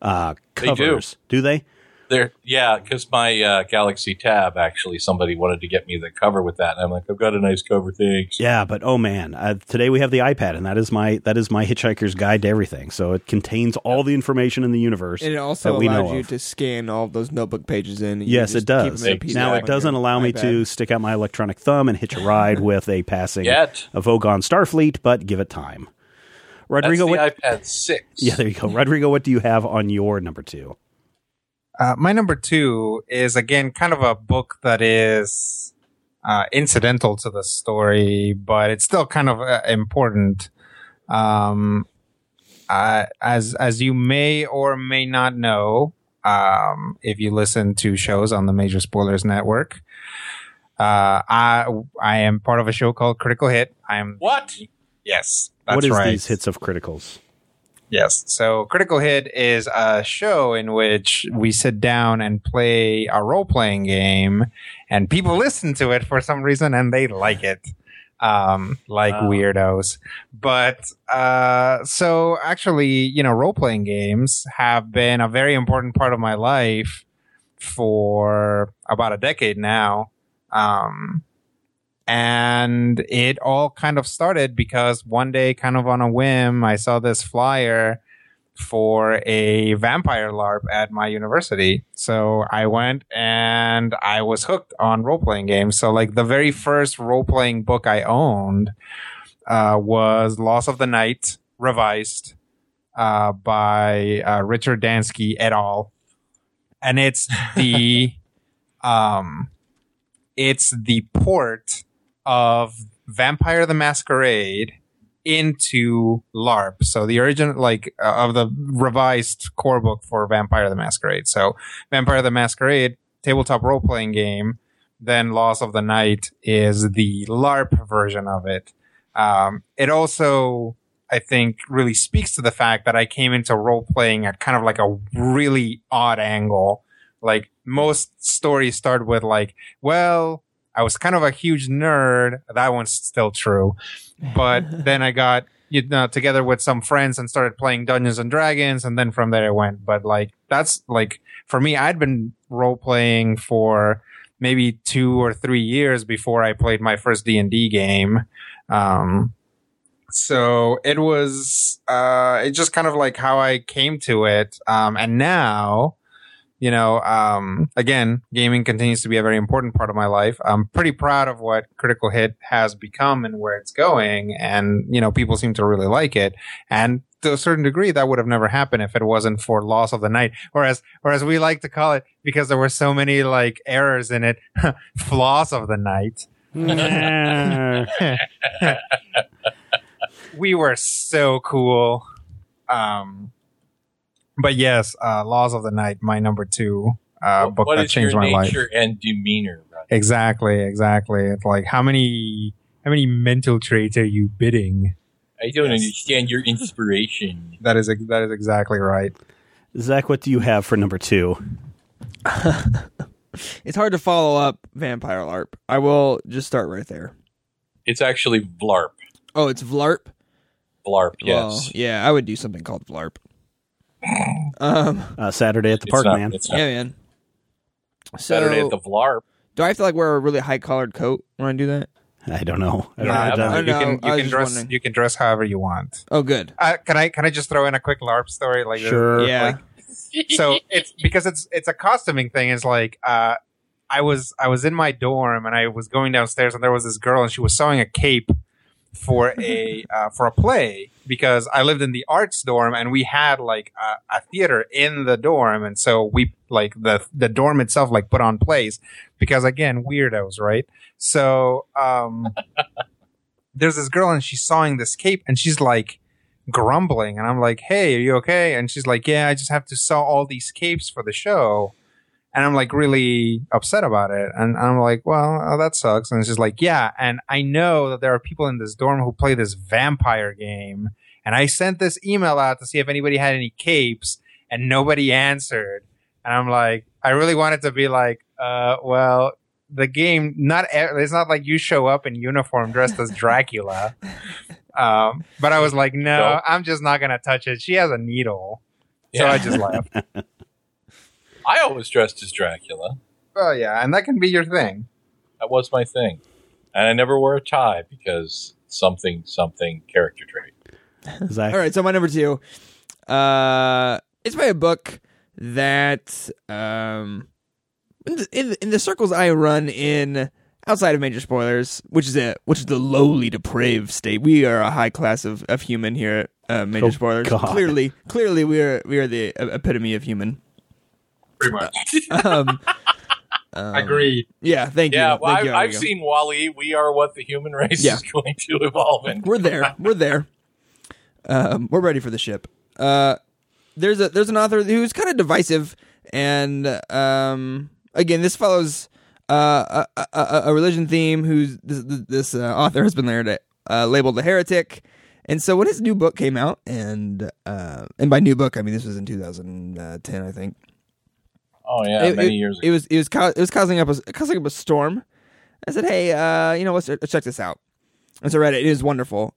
covers. Do they? Because my Galaxy Tab, actually, somebody wanted to get me the cover with that, and I'm like, I've got a nice cover, thanks. Yeah, but oh man, today we have the iPad, and that is my Hitchhiker's Guide to everything. So it contains all the information in the universe. And it also allows you to scan all those notebook pages in. Yes, it does. Now it doesn't allow me to stick out my electronic thumb and hitch a ride with a passing a Vogon Starfleet, but give it time. Rodrigo, that's the iPad 6. Yeah, there you go. Rodrigo, what do you have on your number 2? My number 2 is, again, kind of a book that is incidental to the story, but it's still kind of important. As you may or may not know, if you listen to shows on the Major Spoilers Network, I am part of a show called Critical Hit. What? Yes, that's what is right. These hits of criticals? Yes. So Critical Hit is a show in which we sit down and play a role-playing game, and people listen to it for some reason and they like it. Weirdos. But so actually, role-playing games have been a very important part of my life for about a decade now. And it all kind of started because one day, kind of on a whim, I saw this flyer for a vampire LARP at my university. So I went and I was hooked on role-playing games. So like the very first role-playing book I owned was Laws of the Night revised by Richard Dansky et al. And it's the port of Vampire the Masquerade into LARP. So the origin, of the revised core book for Vampire the Masquerade. So Vampire the Masquerade, tabletop role-playing game. Then Laws of the Night is the LARP version of it. It also, I think, really speaks to the fact that I came into role-playing at kind of like a really odd angle. Like most stories start with I was kind of a huge nerd. That one's still true. But then I got, together with some friends and started playing Dungeons and Dragons. And then from there I went. But that's for me, I'd been role playing for maybe 2 or 3 years before I played my first D&D game. So it was, it's just kind of like how I came to it. And now, again, gaming continues to be a very important part of my life. I'm pretty proud of what Critical Hit has become and where it's going. And, people seem to really like it. And to a certain degree, that would have never happened if it wasn't for Laws of the Night. Or as we like to call it, because there were so many errors in it, flaws of the night. We were so cool. But yes, Laws of the Night, my number 2 book that changed my life. What is your nature and demeanor, brother? Exactly. It's like how many mental traits are you bidding? I don't understand your inspiration. That is exactly right. Zach, what do you have for number 2? It's hard to follow up Vampire LARP. I will just start right there. It's actually VLARP. Oh, it's VLARP? VLARP, yes. Well, yeah, I would do something called VLARP. Saturday at the park, man. Yeah, man. Saturday at the VLARP. Do I have to wear a really high-collared coat when I do that? I don't know. You can dress however you want. Oh, good. Can I just throw in a quick LARP story? Sure. Yeah. So it's because it's a costuming thing. It's I was in my dorm and I was going downstairs and there was this girl and she was sewing a cape for a play because I lived in the arts dorm and we had a theater in the dorm, and so we the dorm itself put on plays because again weirdos, right? So there's this girl and she's sewing this cape and she's grumbling and I'm like, hey, are you okay? And she's like, yeah, I just have to sew all these capes for the show. And I'm really upset about it. And I'm like, well, that sucks. And she's like, yeah. And I know that there are people in this dorm who play this vampire game. And I sent this email out to see if anybody had any capes and nobody answered. And I'm like, I really wanted to be well, the game, it's not like you show up in uniform dressed as Dracula. But I was like, no, I'm just not going to touch it. She has a needle. So I just left. I always dressed as Dracula. Well, yeah, and that can be your thing. That was my thing. And I never wore a tie because something character trait. Exactly. All right, so my number 2. It's by a book that in the circles I run in outside of major spoilers, which is the lowly depraved state. We are a high class of human here at Major Spoilers. God. Clearly we are the epitome of human. Pretty much. Agreed. Yeah, thank you. Yeah, well, Thank you. I've seen WALL-E. We are what the human race is going to evolve into. We're there. We're ready for the ship. There's an author who's kind of divisive, and again, this follows a religion theme. Who's this author has been labeled a heretic, and so when his new book came out, and by new book I mean this was in 2010, I think. Oh yeah, many years ago. It was causing up a storm. I said, hey, let's check this out. And so I read it. It is wonderful.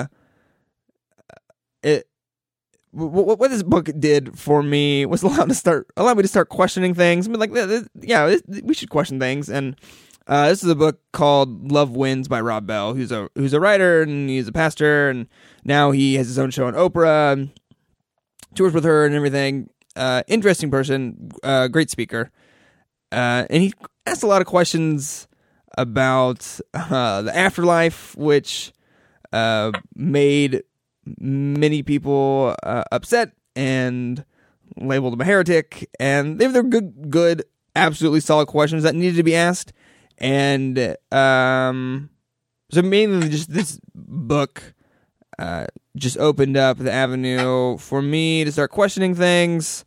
What this book did for me was allow me to start questioning things. I mean, we should question things. And this is a book called Love Wins by Rob Bell, who's a writer and he's a pastor, and now he has his own show on Oprah. tours with her and everything. Interesting person, great speaker. And he asked a lot of questions about the afterlife, which made many people upset and labeled him a heretic. And they're good, absolutely solid questions that needed to be asked. And so mainly just this book just opened up the avenue for me to start questioning things.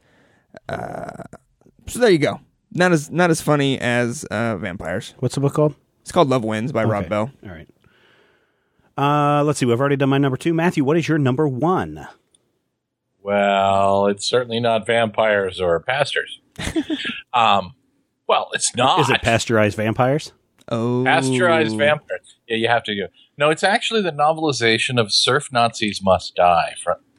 So there you go. Not as funny as vampires. What's the book called? It's called Love Wins by Rob Bell. All right. Let's see. We've already done my number 2. Matthew, what is your number 1? Well, it's certainly not vampires or pastors. Well, it's not. Is it Pasteurized Vampires? Oh, Pasteurized Vampires. Yeah, you have to go. No, it's actually the novelization of Surf Nazis Must Die.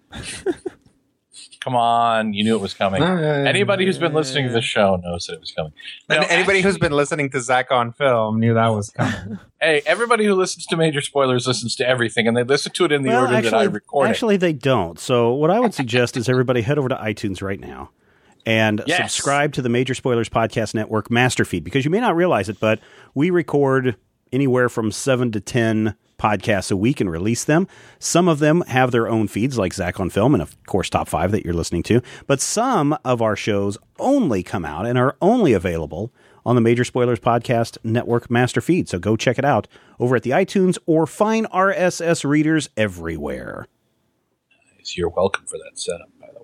Come on, you knew it was coming. Anybody who's been listening to the show knows that it was coming. And anybody who's been listening to Zach on Film knew that was coming. Hey, everybody who listens to Major Spoilers listens to everything, and they listen to it in the order that I record it. Actually, they don't. So what I would suggest is everybody head over to iTunes right now and subscribe to the Major Spoilers Podcast Network master feed, because you may not realize it, but we record anywhere from 7 to 10 podcasts a week and release them. Some of them have their own feeds, like Zach on Film and, of course, Top 5 that you're listening to. But some of our shows only come out and are only available on the Major Spoilers Podcast Network master feed. So go check it out over at the iTunes or find RSS readers everywhere. You're welcome for that setup, by the way.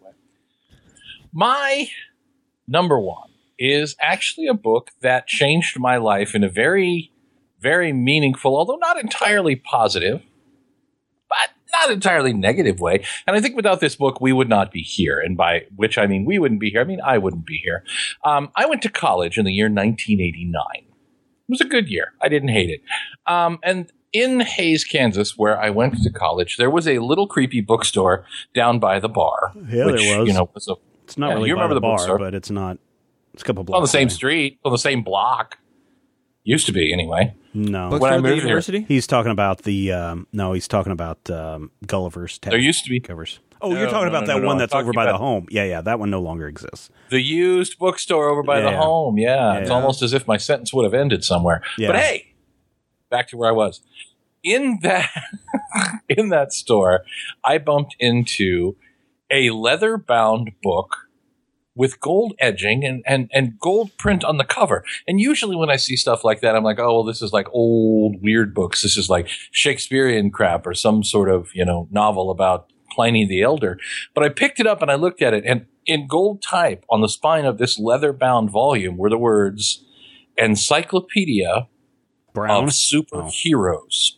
My number 1 is actually a book that changed my life in a very, very meaningful, although not entirely positive, but not entirely negative way. And I think without this book, we would not be here. And by which I mean we wouldn't be here. I mean, I wouldn't be here. I went to college in the year 1989. It was a good year. I didn't hate it. And in Hays, Kansas, where I went to college, there was a little creepy bookstore down by the bar. Yeah, which, there was. You know, was it's not really you by remember the bar, bookstore, but it's not. It's a couple blocks on the same away. street, on the same block. Used to be, anyway. No. When I Bookstore at the moved here. university? He's talking about the he's talking about Gulliver's There used to be covers. Oh, No, you're talking no, about no, that no, one I'm that's talking over by the about- home. Yeah, that one no longer exists. the used bookstore over by the Yeah. home. Yeah, it's Yeah. almost as if my sentence would have ended somewhere. Yeah. But hey, back to where I was. In that in that store, I bumped into a leather-bound book with gold edging and gold print on the cover. And usually when I see stuff like that, I'm like, oh, well, this is like old, weird books. This is like Shakespearean crap or some sort of, novel about Pliny the Elder. But I picked it up and I looked at it, and in gold type on the spine of this leather-bound volume were the words, Encyclopedia Brown. of Superheroes.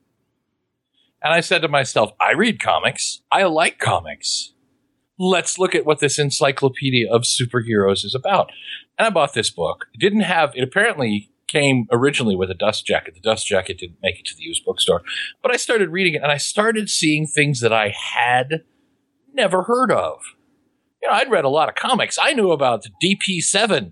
And I said to myself, I read comics. I like comics. Let's look at what this Encyclopedia of Superheroes is about. And I bought this book. It apparently came originally with a dust jacket. The dust jacket didn't make it to the used bookstore. But I started reading it, and I started seeing things that I had never heard of. I'd read a lot of comics. I knew about DP7.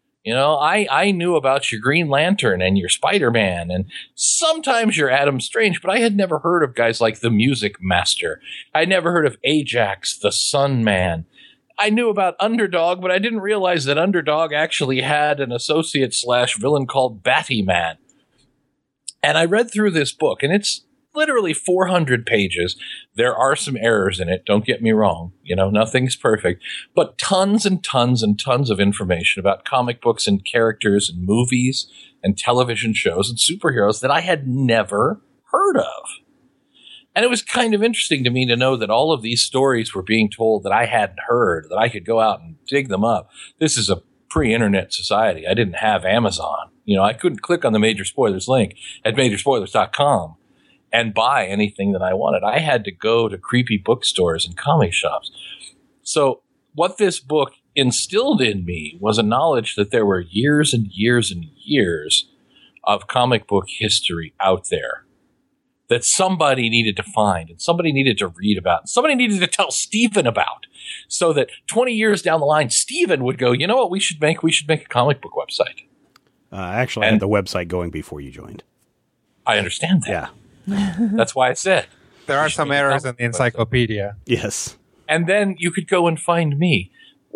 I knew about your Green Lantern and your Spider-Man and sometimes your Adam Strange, but I had never heard of guys like the Music Master. I'd never heard of Ajax, the Sun Man. I knew about Underdog, but I didn't realize that Underdog actually had an associate/villain called Batman. And I read through this book, and it's literally 400 pages. There are some errors in it. Don't get me wrong. Nothing's perfect, but tons and tons and tons of information about comic books and characters and movies and television shows and superheroes that I had never heard of. And it was kind of interesting to me to know that all of these stories were being told that I hadn't heard, that I could go out and dig them up. This is a pre-internet society. I didn't have Amazon. I couldn't click on the Major Spoilers link at majorspoilers.com and buy anything that I wanted. I had to go to creepy bookstores and comic shops. So what this book instilled in me was a knowledge that there were years and years and years of comic book history out there that somebody needed to find and somebody needed to read about and somebody needed to tell Stephen about, so that 20 years down the line, Stephen would go, you know what we should make? We should make a comic book website. Actually, I had the website going before you joined. I understand that. Yeah. That's why I said. There are some errors in the encyclopedia. Yes. And then you could go and find me.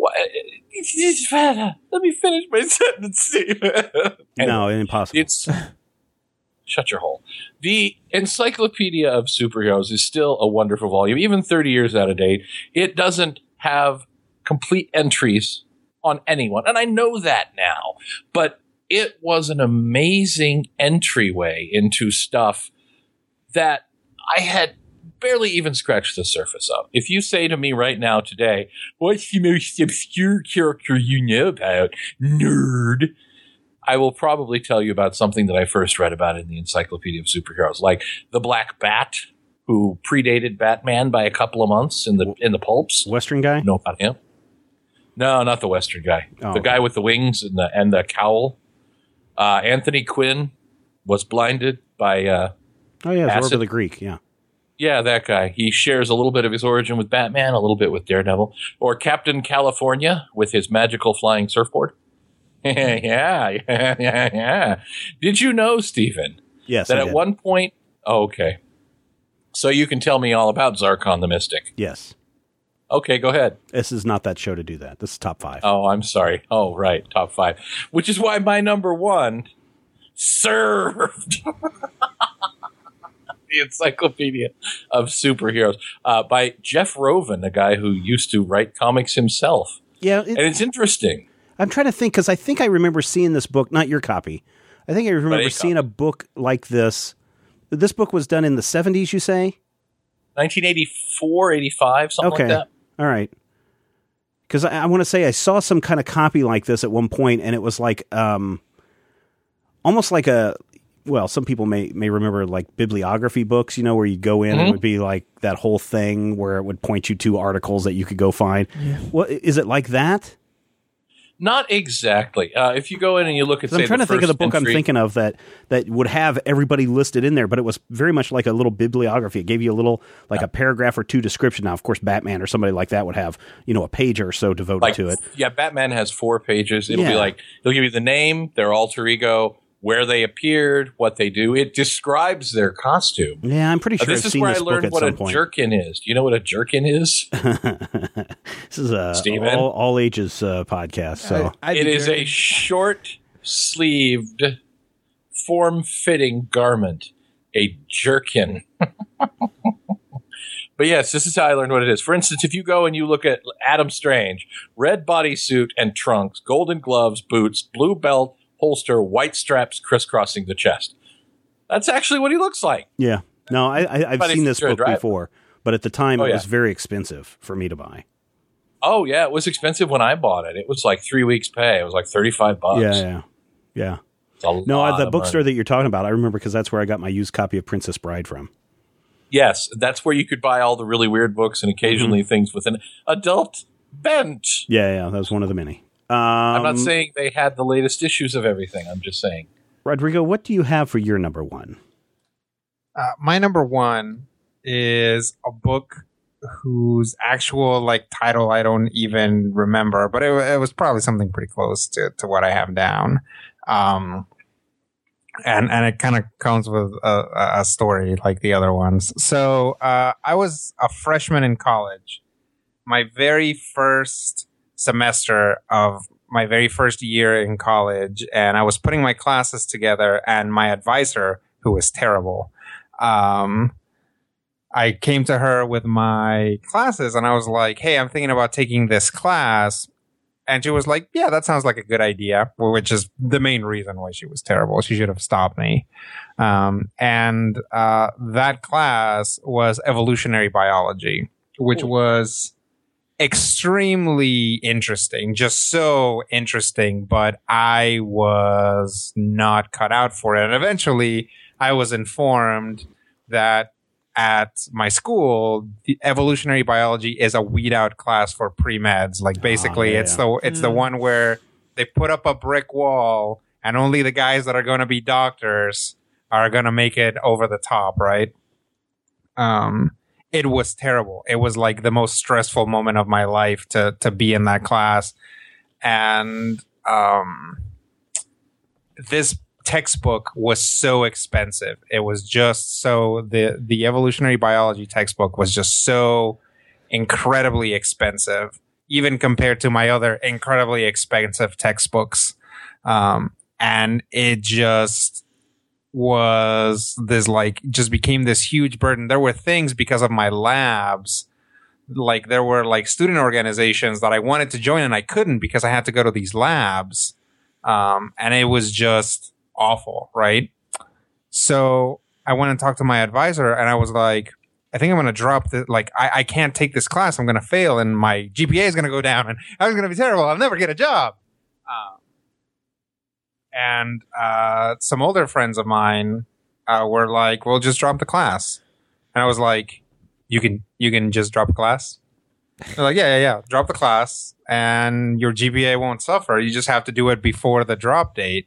Let me finish my sentence, Steve. No, impossible. Shut your hole. The Encyclopedia of Superheroes is still a wonderful volume, even 30 years out of date. It doesn't have complete entries on anyone, and I know that now, but it was an amazing entryway into stuff that I had barely even scratched the surface of. If you say to me right now today, what's the most obscure character you know about, nerd? I will probably tell you about something that I first read about in the Encyclopedia of Superheroes, like the Black Bat, who predated Batman by a couple of months in the pulps. Western guy? No, not him. No, not the Western guy. Oh, the guy with the wings and the cowl. Anthony Quinn was blinded by Zorba the Greek, yeah. Yeah, that guy. He shares a little bit of his origin with Batman, a little bit with Daredevil. Or Captain California with his magical flying surfboard. yeah. Did you know, Stephen, yes, that at one point... Oh, okay. So you can tell me all about Zarkon the Mystic. Yes. Okay, go ahead. This is not that show to do that. This is top 5. Oh, I'm sorry. Oh, right. Top 5. Which is why my number 1 served the Encyclopedia of Superheroes by Jeff Roven, a guy who used to write comics himself. Yeah. And it's interesting. I'm trying to think, because I think I remember seeing this book, not your copy. I think I remember seeing a book like this. This book was done in the 70s, you say? 1984, 85, something like that. All right. Because I want to say I saw some kind of copy like this at one point, and it was like almost like some people may remember like bibliography books, where you go in and it would be like that whole thing where it would point you to articles that you could go find. Yeah. What is it like that? Not exactly. If you go in and you look at, say, I'm trying to think of the book entry, I'm thinking of that would have everybody listed in there, but it was very much like a little bibliography. It gave you a little, like a paragraph or two description. Now, of course, Batman or somebody like that would have, a page or so devoted to it. Yeah, Batman has 4 pages. It'll be like, they'll give you the name, their alter ego, where they appeared, what they do. It describes their costume. Yeah, I'm pretty sure I've seen this book at some point. This is where I learned what a jerkin is. Do you know what a jerkin is? This is a all ages podcast. So it is a short-sleeved, form-fitting garment, a jerkin. But yes, this is how I learned what it is. For instance, if you go and you look at Adam Strange, red bodysuit and trunks, golden gloves, boots, blue belt, holster, white straps crisscrossing the chest. That's actually what he looks like. Yeah. No, I've seen this book before, but at the time it was very expensive for me to buy. Oh, yeah. It was expensive when I bought it. It was like 3 weeks' pay. It was like $35. Yeah. No, the bookstore that you're talking about, I remember because that's where I got my used copy of Princess Bride from. Yes, that's where you could buy all the really weird books and occasionally things with an adult bent. Yeah, that was one of the many. I'm not saying they had the latest issues of everything. I'm just saying. Rodrigo, what do you have for your number 1? My number 1 is a book whose actual title I don't even remember, but it was probably something pretty close to what I have down. And it kind of comes with a story like the other ones. So I was a freshman in college. My very first semester of my very first year in college, and I was putting my classes together, and my advisor, who was terrible, I came to her with my classes, and I was like, hey, I'm thinking about taking this class. And she was like, yeah, that sounds like a good idea, which is the main reason why she was terrible. She should have stopped me. And that class was evolutionary biology, which was extremely interesting, just so interesting, but I was not cut out for it. And eventually I was informed that at my school, the evolutionary biology is a weed out class for pre-meds. It's the one where they put up a brick wall and only the guys that are going to be doctors are going to make it over the top, right? It was terrible. It was like the most stressful moment of my life to be in that class. And this textbook was so expensive. It was just so the evolutionary biology textbook was just so incredibly expensive, even compared to my other incredibly expensive textbooks. And it just was this like, just became this huge burden. There were things because of my labs, like there were like student organizations that I wanted to join and I couldn't because I had to go to these labs. And it was just awful, right? So I went and talked to my advisor and I was like, I think I'm going to drop the, like, I can't take this class. I'm going to fail and my GPA is going to go down and I was going to be terrible. I'll never get a job. And some older friends of mine were like, well, just drop the class. And I was like, you can just drop a class? They're like, yeah. Drop the class and your GPA won't suffer. You just have to do it before the drop date.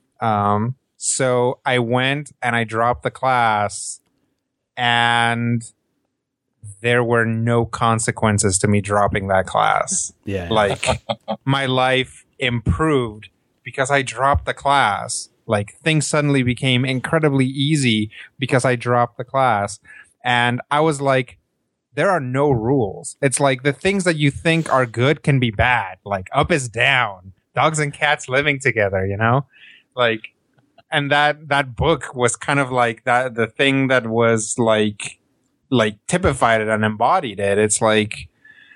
So I went and I dropped the class and there were no consequences to me dropping that class. Yeah. Like my life improved because I dropped the class. Like things suddenly became incredibly easy because I dropped the class. And I was like, there are no rules. It's like the things that you think are good can be bad. Like up is down, dogs and cats living together, you know? Like, and that book was kind of like that, the thing that was like typified it and embodied it. It's like,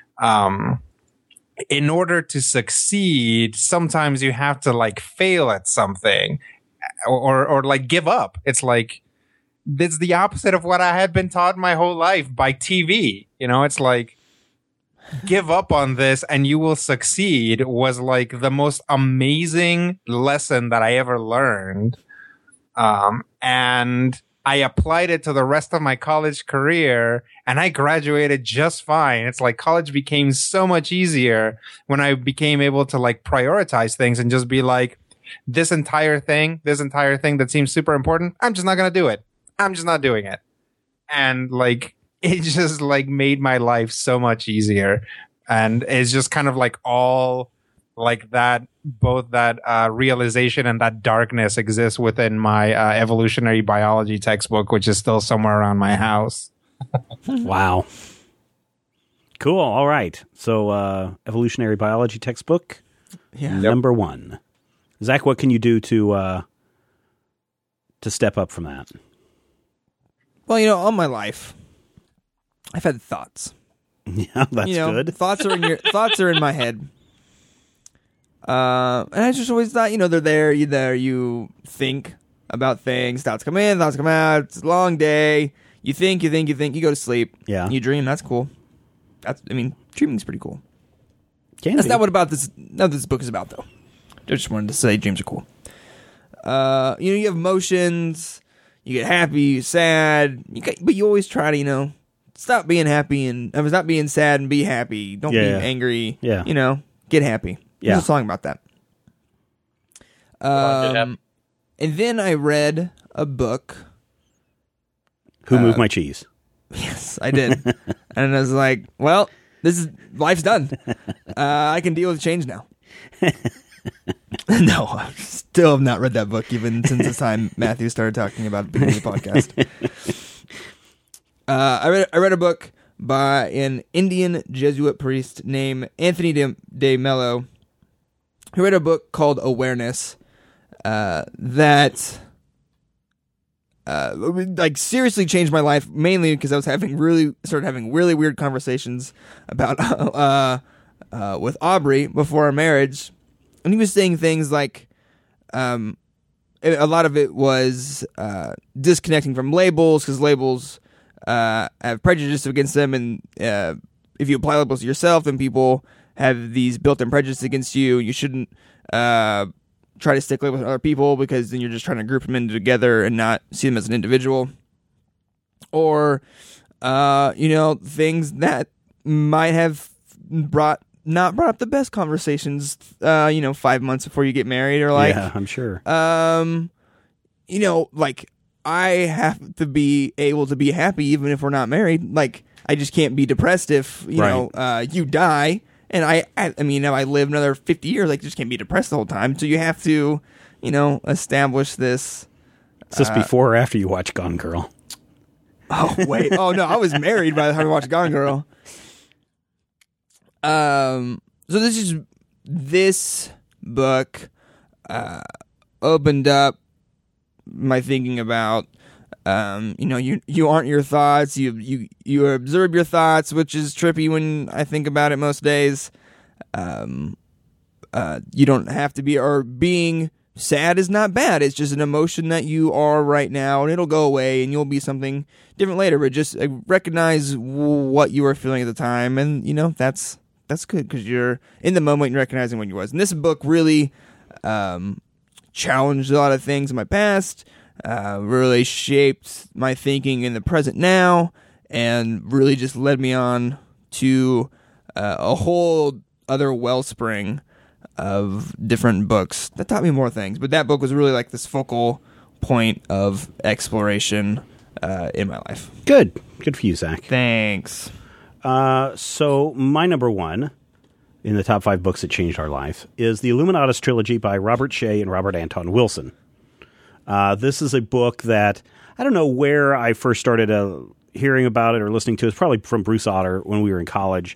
in order to succeed, sometimes you have to like fail at something or like give up. It's like, it's the opposite of what I had been taught my whole life by TV. You know, it's like, give up on this and you will succeed was like the most amazing lesson that I ever learned. And I applied it to the rest of my college career and I graduated just fine. It's like college became so much easier when I became able to like prioritize things and just be like, this entire thing that seems super important, I'm just not going to do it. I'm just not doing it. And like, it just like made my life so much easier. And it's just kind of like all like that, both that realization and that darkness exists within my evolutionary biology textbook, which is still somewhere around my house. Wow. Cool. All right. So evolutionary biology textbook, number 1. Zach, what can you do to step up from that? Well, you know, all my life, I've had thoughts. Yeah, that's good. Thoughts are in my head. And I just always thought, you know, they're there. You think about things. Thoughts come in, thoughts come out. It's a long day. You think. You go to sleep. Yeah. You dream. That's cool. Dreaming's pretty cool. That's not what this book is about, though. I just wanted to say dreams are cool. You have emotions. You get happy, sad. But you always try to, stop being happy and stop being sad and be happy. Don't be angry. Yeah. Get happy. Yeah. There's a song about that. And then I read a book. Who Moved My Cheese? Yes, I did. And I was like, well, life's done. I can deal with change now. No, I still have not read that book, even since the time Matthew started talking about it at the beginning of the podcast. I read a book by an Indian Jesuit priest named Anthony de Mello. He read a book called Awareness that seriously changed my life, mainly because I was started having really weird conversations about with Aubrey before our marriage. And he was saying things like, a lot of it was disconnecting from labels, because labels have prejudice against them, and if you apply labels to yourself, then people have these built-in prejudice against you. You shouldn't try to stick labels with other people, because then you're just trying to group them in together and not see them as an individual. Or, things that might have not brought up the best conversations, 5 months before you get married, or like, yeah, I'm sure. Like I have to be able to be happy even if we're not married. Like I just can't be depressed if you die, and I mean, if I live another 50 years, like just can't be depressed the whole time. So you have to, establish this. Is this before or after you watch Gone Girl? Oh wait, oh no, I was married by the time I watched Gone Girl. So this book opened up my thinking about you aren't your thoughts. You observe your thoughts, which is trippy when I think about it most days. You don't have to be, or being sad is not bad. It's just an emotion that you are right now, and it'll go away, and you'll be something different later. But just recognize what you were feeling at the time, and that's good because you're in the moment and recognizing what you was. And this book really challenged a lot of things in my past. Really shaped my thinking in the present now, and really just led me on to a whole other wellspring of different books that taught me more things. But that book was really like this focal point of exploration in my life. Good for you, Zach. Thanks. So my number one in the top 5 books that changed our life is the Illuminatus trilogy by Robert Shea and Robert Anton Wilson. This is a book that I don't know where I first started hearing about it or listening to. It's probably from Bruce Otter when we were in college,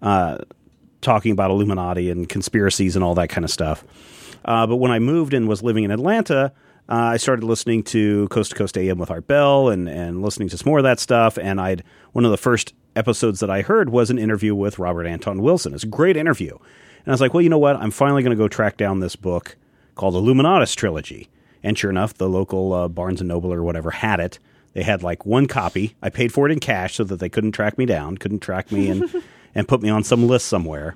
talking about Illuminati and conspiracies and all that kind of stuff. But when I moved and was living in Atlanta, I started listening to Coast to Coast AM with Art Bell and listening to some more of that stuff. And one of the first episodes that I heard was an interview with Robert Anton Wilson. It's a great interview. And I was like, well, you know what? I'm finally going to go track down this book called Illuminatus Trilogy. And sure enough, the local Barnes & Noble or whatever had it. They had like one copy. I paid for it in cash so that they couldn't track me down, couldn't track me and put me on some list somewhere.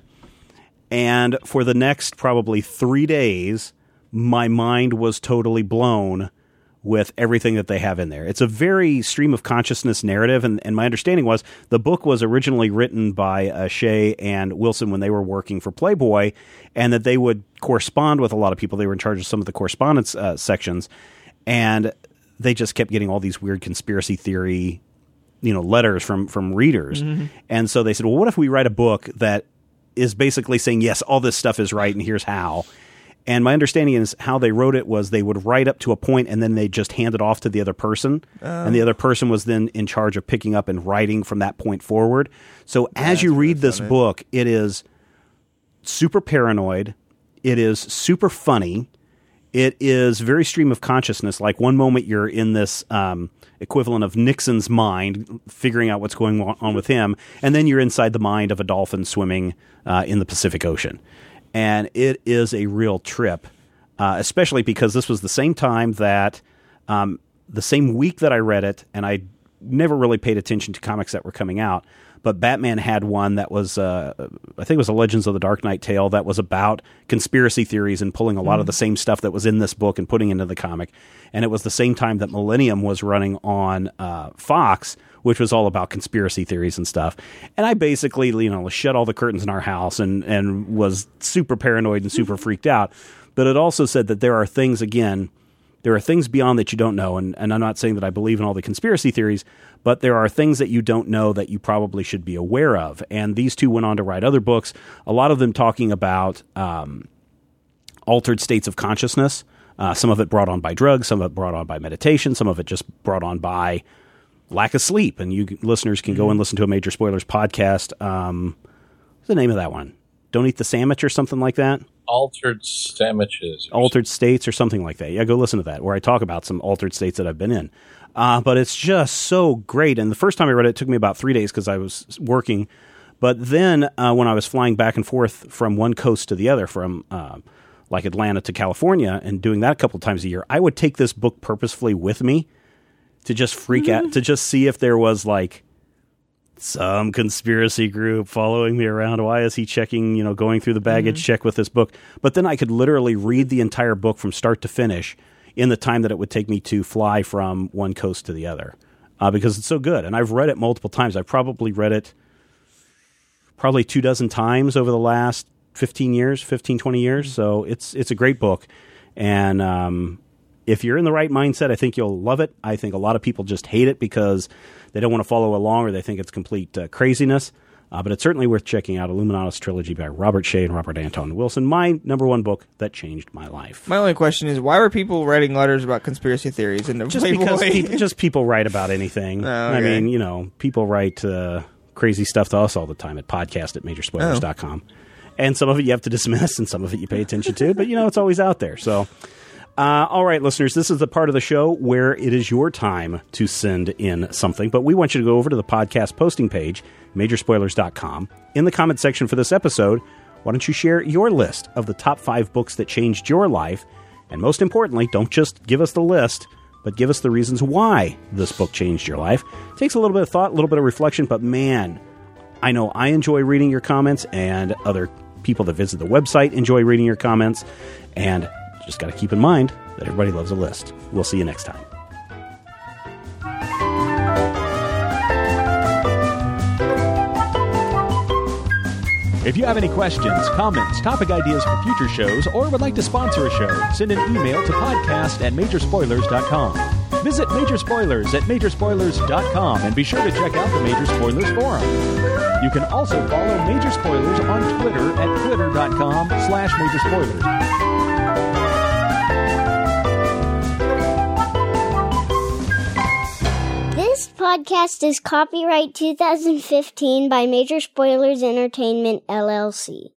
And for the next probably 3 days, my mind was totally blown with everything that they have in there. It's a very stream of consciousness narrative, and my understanding was the book was originally written by Shea and Wilson when they were working for Playboy, and that they would correspond with a lot of people. They were in charge of some of the correspondence sections, and they just kept getting all these weird conspiracy theory, letters from readers. Mm-hmm. And so they said, well, what if we write a book that is basically saying, yes, all this stuff is right, and here's how. And my understanding is how they wrote it was they would write up to a point and then they just hand it off to the other person. And the other person was then in charge of picking up and writing from that point forward. So as you read this book, it is super paranoid. It is super funny. It is very stream of consciousness. Like one moment you're in this equivalent of Nixon's mind, figuring out what's going on with him. And then you're inside the mind of a dolphin swimming in the Pacific Ocean. And it is a real trip, especially because this was the same time that the same week that I read it, and I never really paid attention to comics that were coming out, but Batman had one that was, I think it was a Legends of the Dark Knight tale that was about conspiracy theories and pulling a lot of the same stuff that was in this book and putting into the comic. And it was the same time that Millennium was running on Fox, which was all about conspiracy theories and stuff. And I basically, shut all the curtains in our house and was super paranoid and super freaked out. But it also said that there are things beyond that you don't know. And I'm not saying that I believe in all the conspiracy theories, but there are things that you don't know that you probably should be aware of. And these two went on to write other books, a lot of them talking about altered states of consciousness. Some of it brought on by drugs, some of it brought on by meditation, some of it just brought on by lack of sleep. And you listeners can go and listen to a Major Spoilers podcast. What's the name of that one? Don't Eat the Sandwich or something like that? Altered Sandwiches. Altered States or something like that. Yeah, go listen to that, where I talk about some altered states that I've been in. But it's just so great. And the first time I read it, it took me about 3 days because I was working. But then when I was flying back and forth from one coast to the other, from like Atlanta to California, and doing that a couple of times a year, I would take this book purposefully with me to just freak out, to just see if there was like some conspiracy group following me around. Why is he checking, going through the baggage check with this book? But then I could literally read the entire book from start to finish in the time that it would take me to fly from one coast to the other, because it's so good. And I've read it multiple times. I've probably read it 24 times over the last 20 years. So it's a great book. And, if you're in the right mindset, I think you'll love it. I think a lot of people just hate it because they don't want to follow along or they think it's complete craziness. But it's certainly worth checking out. Illuminatus Trilogy by Robert Shea and Robert Anton Wilson. My number one book that changed my life. My only question is, why were people writing letters about conspiracy theories? Just because people write about anything. Oh, okay. I mean, people write crazy stuff to us all the time at podcast@majorspoilers.com. And some of it you have to dismiss, and some of it you pay attention to. But, it's always out there. So, all right, listeners, this is the part of the show where it is your time to send in something. But we want you to go over to the podcast posting page, majorspoilers.com. In the comment section for this episode, why don't you share your list of the top 5 books that changed your life? And most importantly, don't just give us the list, but give us the reasons why this book changed your life. It takes a little bit of thought, a little bit of reflection, but man, I know I enjoy reading your comments, and other people that visit the website enjoy reading your comments, and just got to keep in mind that everybody loves a list. We'll see you next time. If you have any questions, comments, topic ideas for future shows, or would like to sponsor a show, send an email to podcast@majorspoilers.com. Visit Major Spoilers at majorspoilers.com and be sure to check out the Major Spoilers Forum. You can also follow Major Spoilers on Twitter at twitter.com/majorspoilers. This podcast is copyright 2015 by Major Spoilers Entertainment, LLC.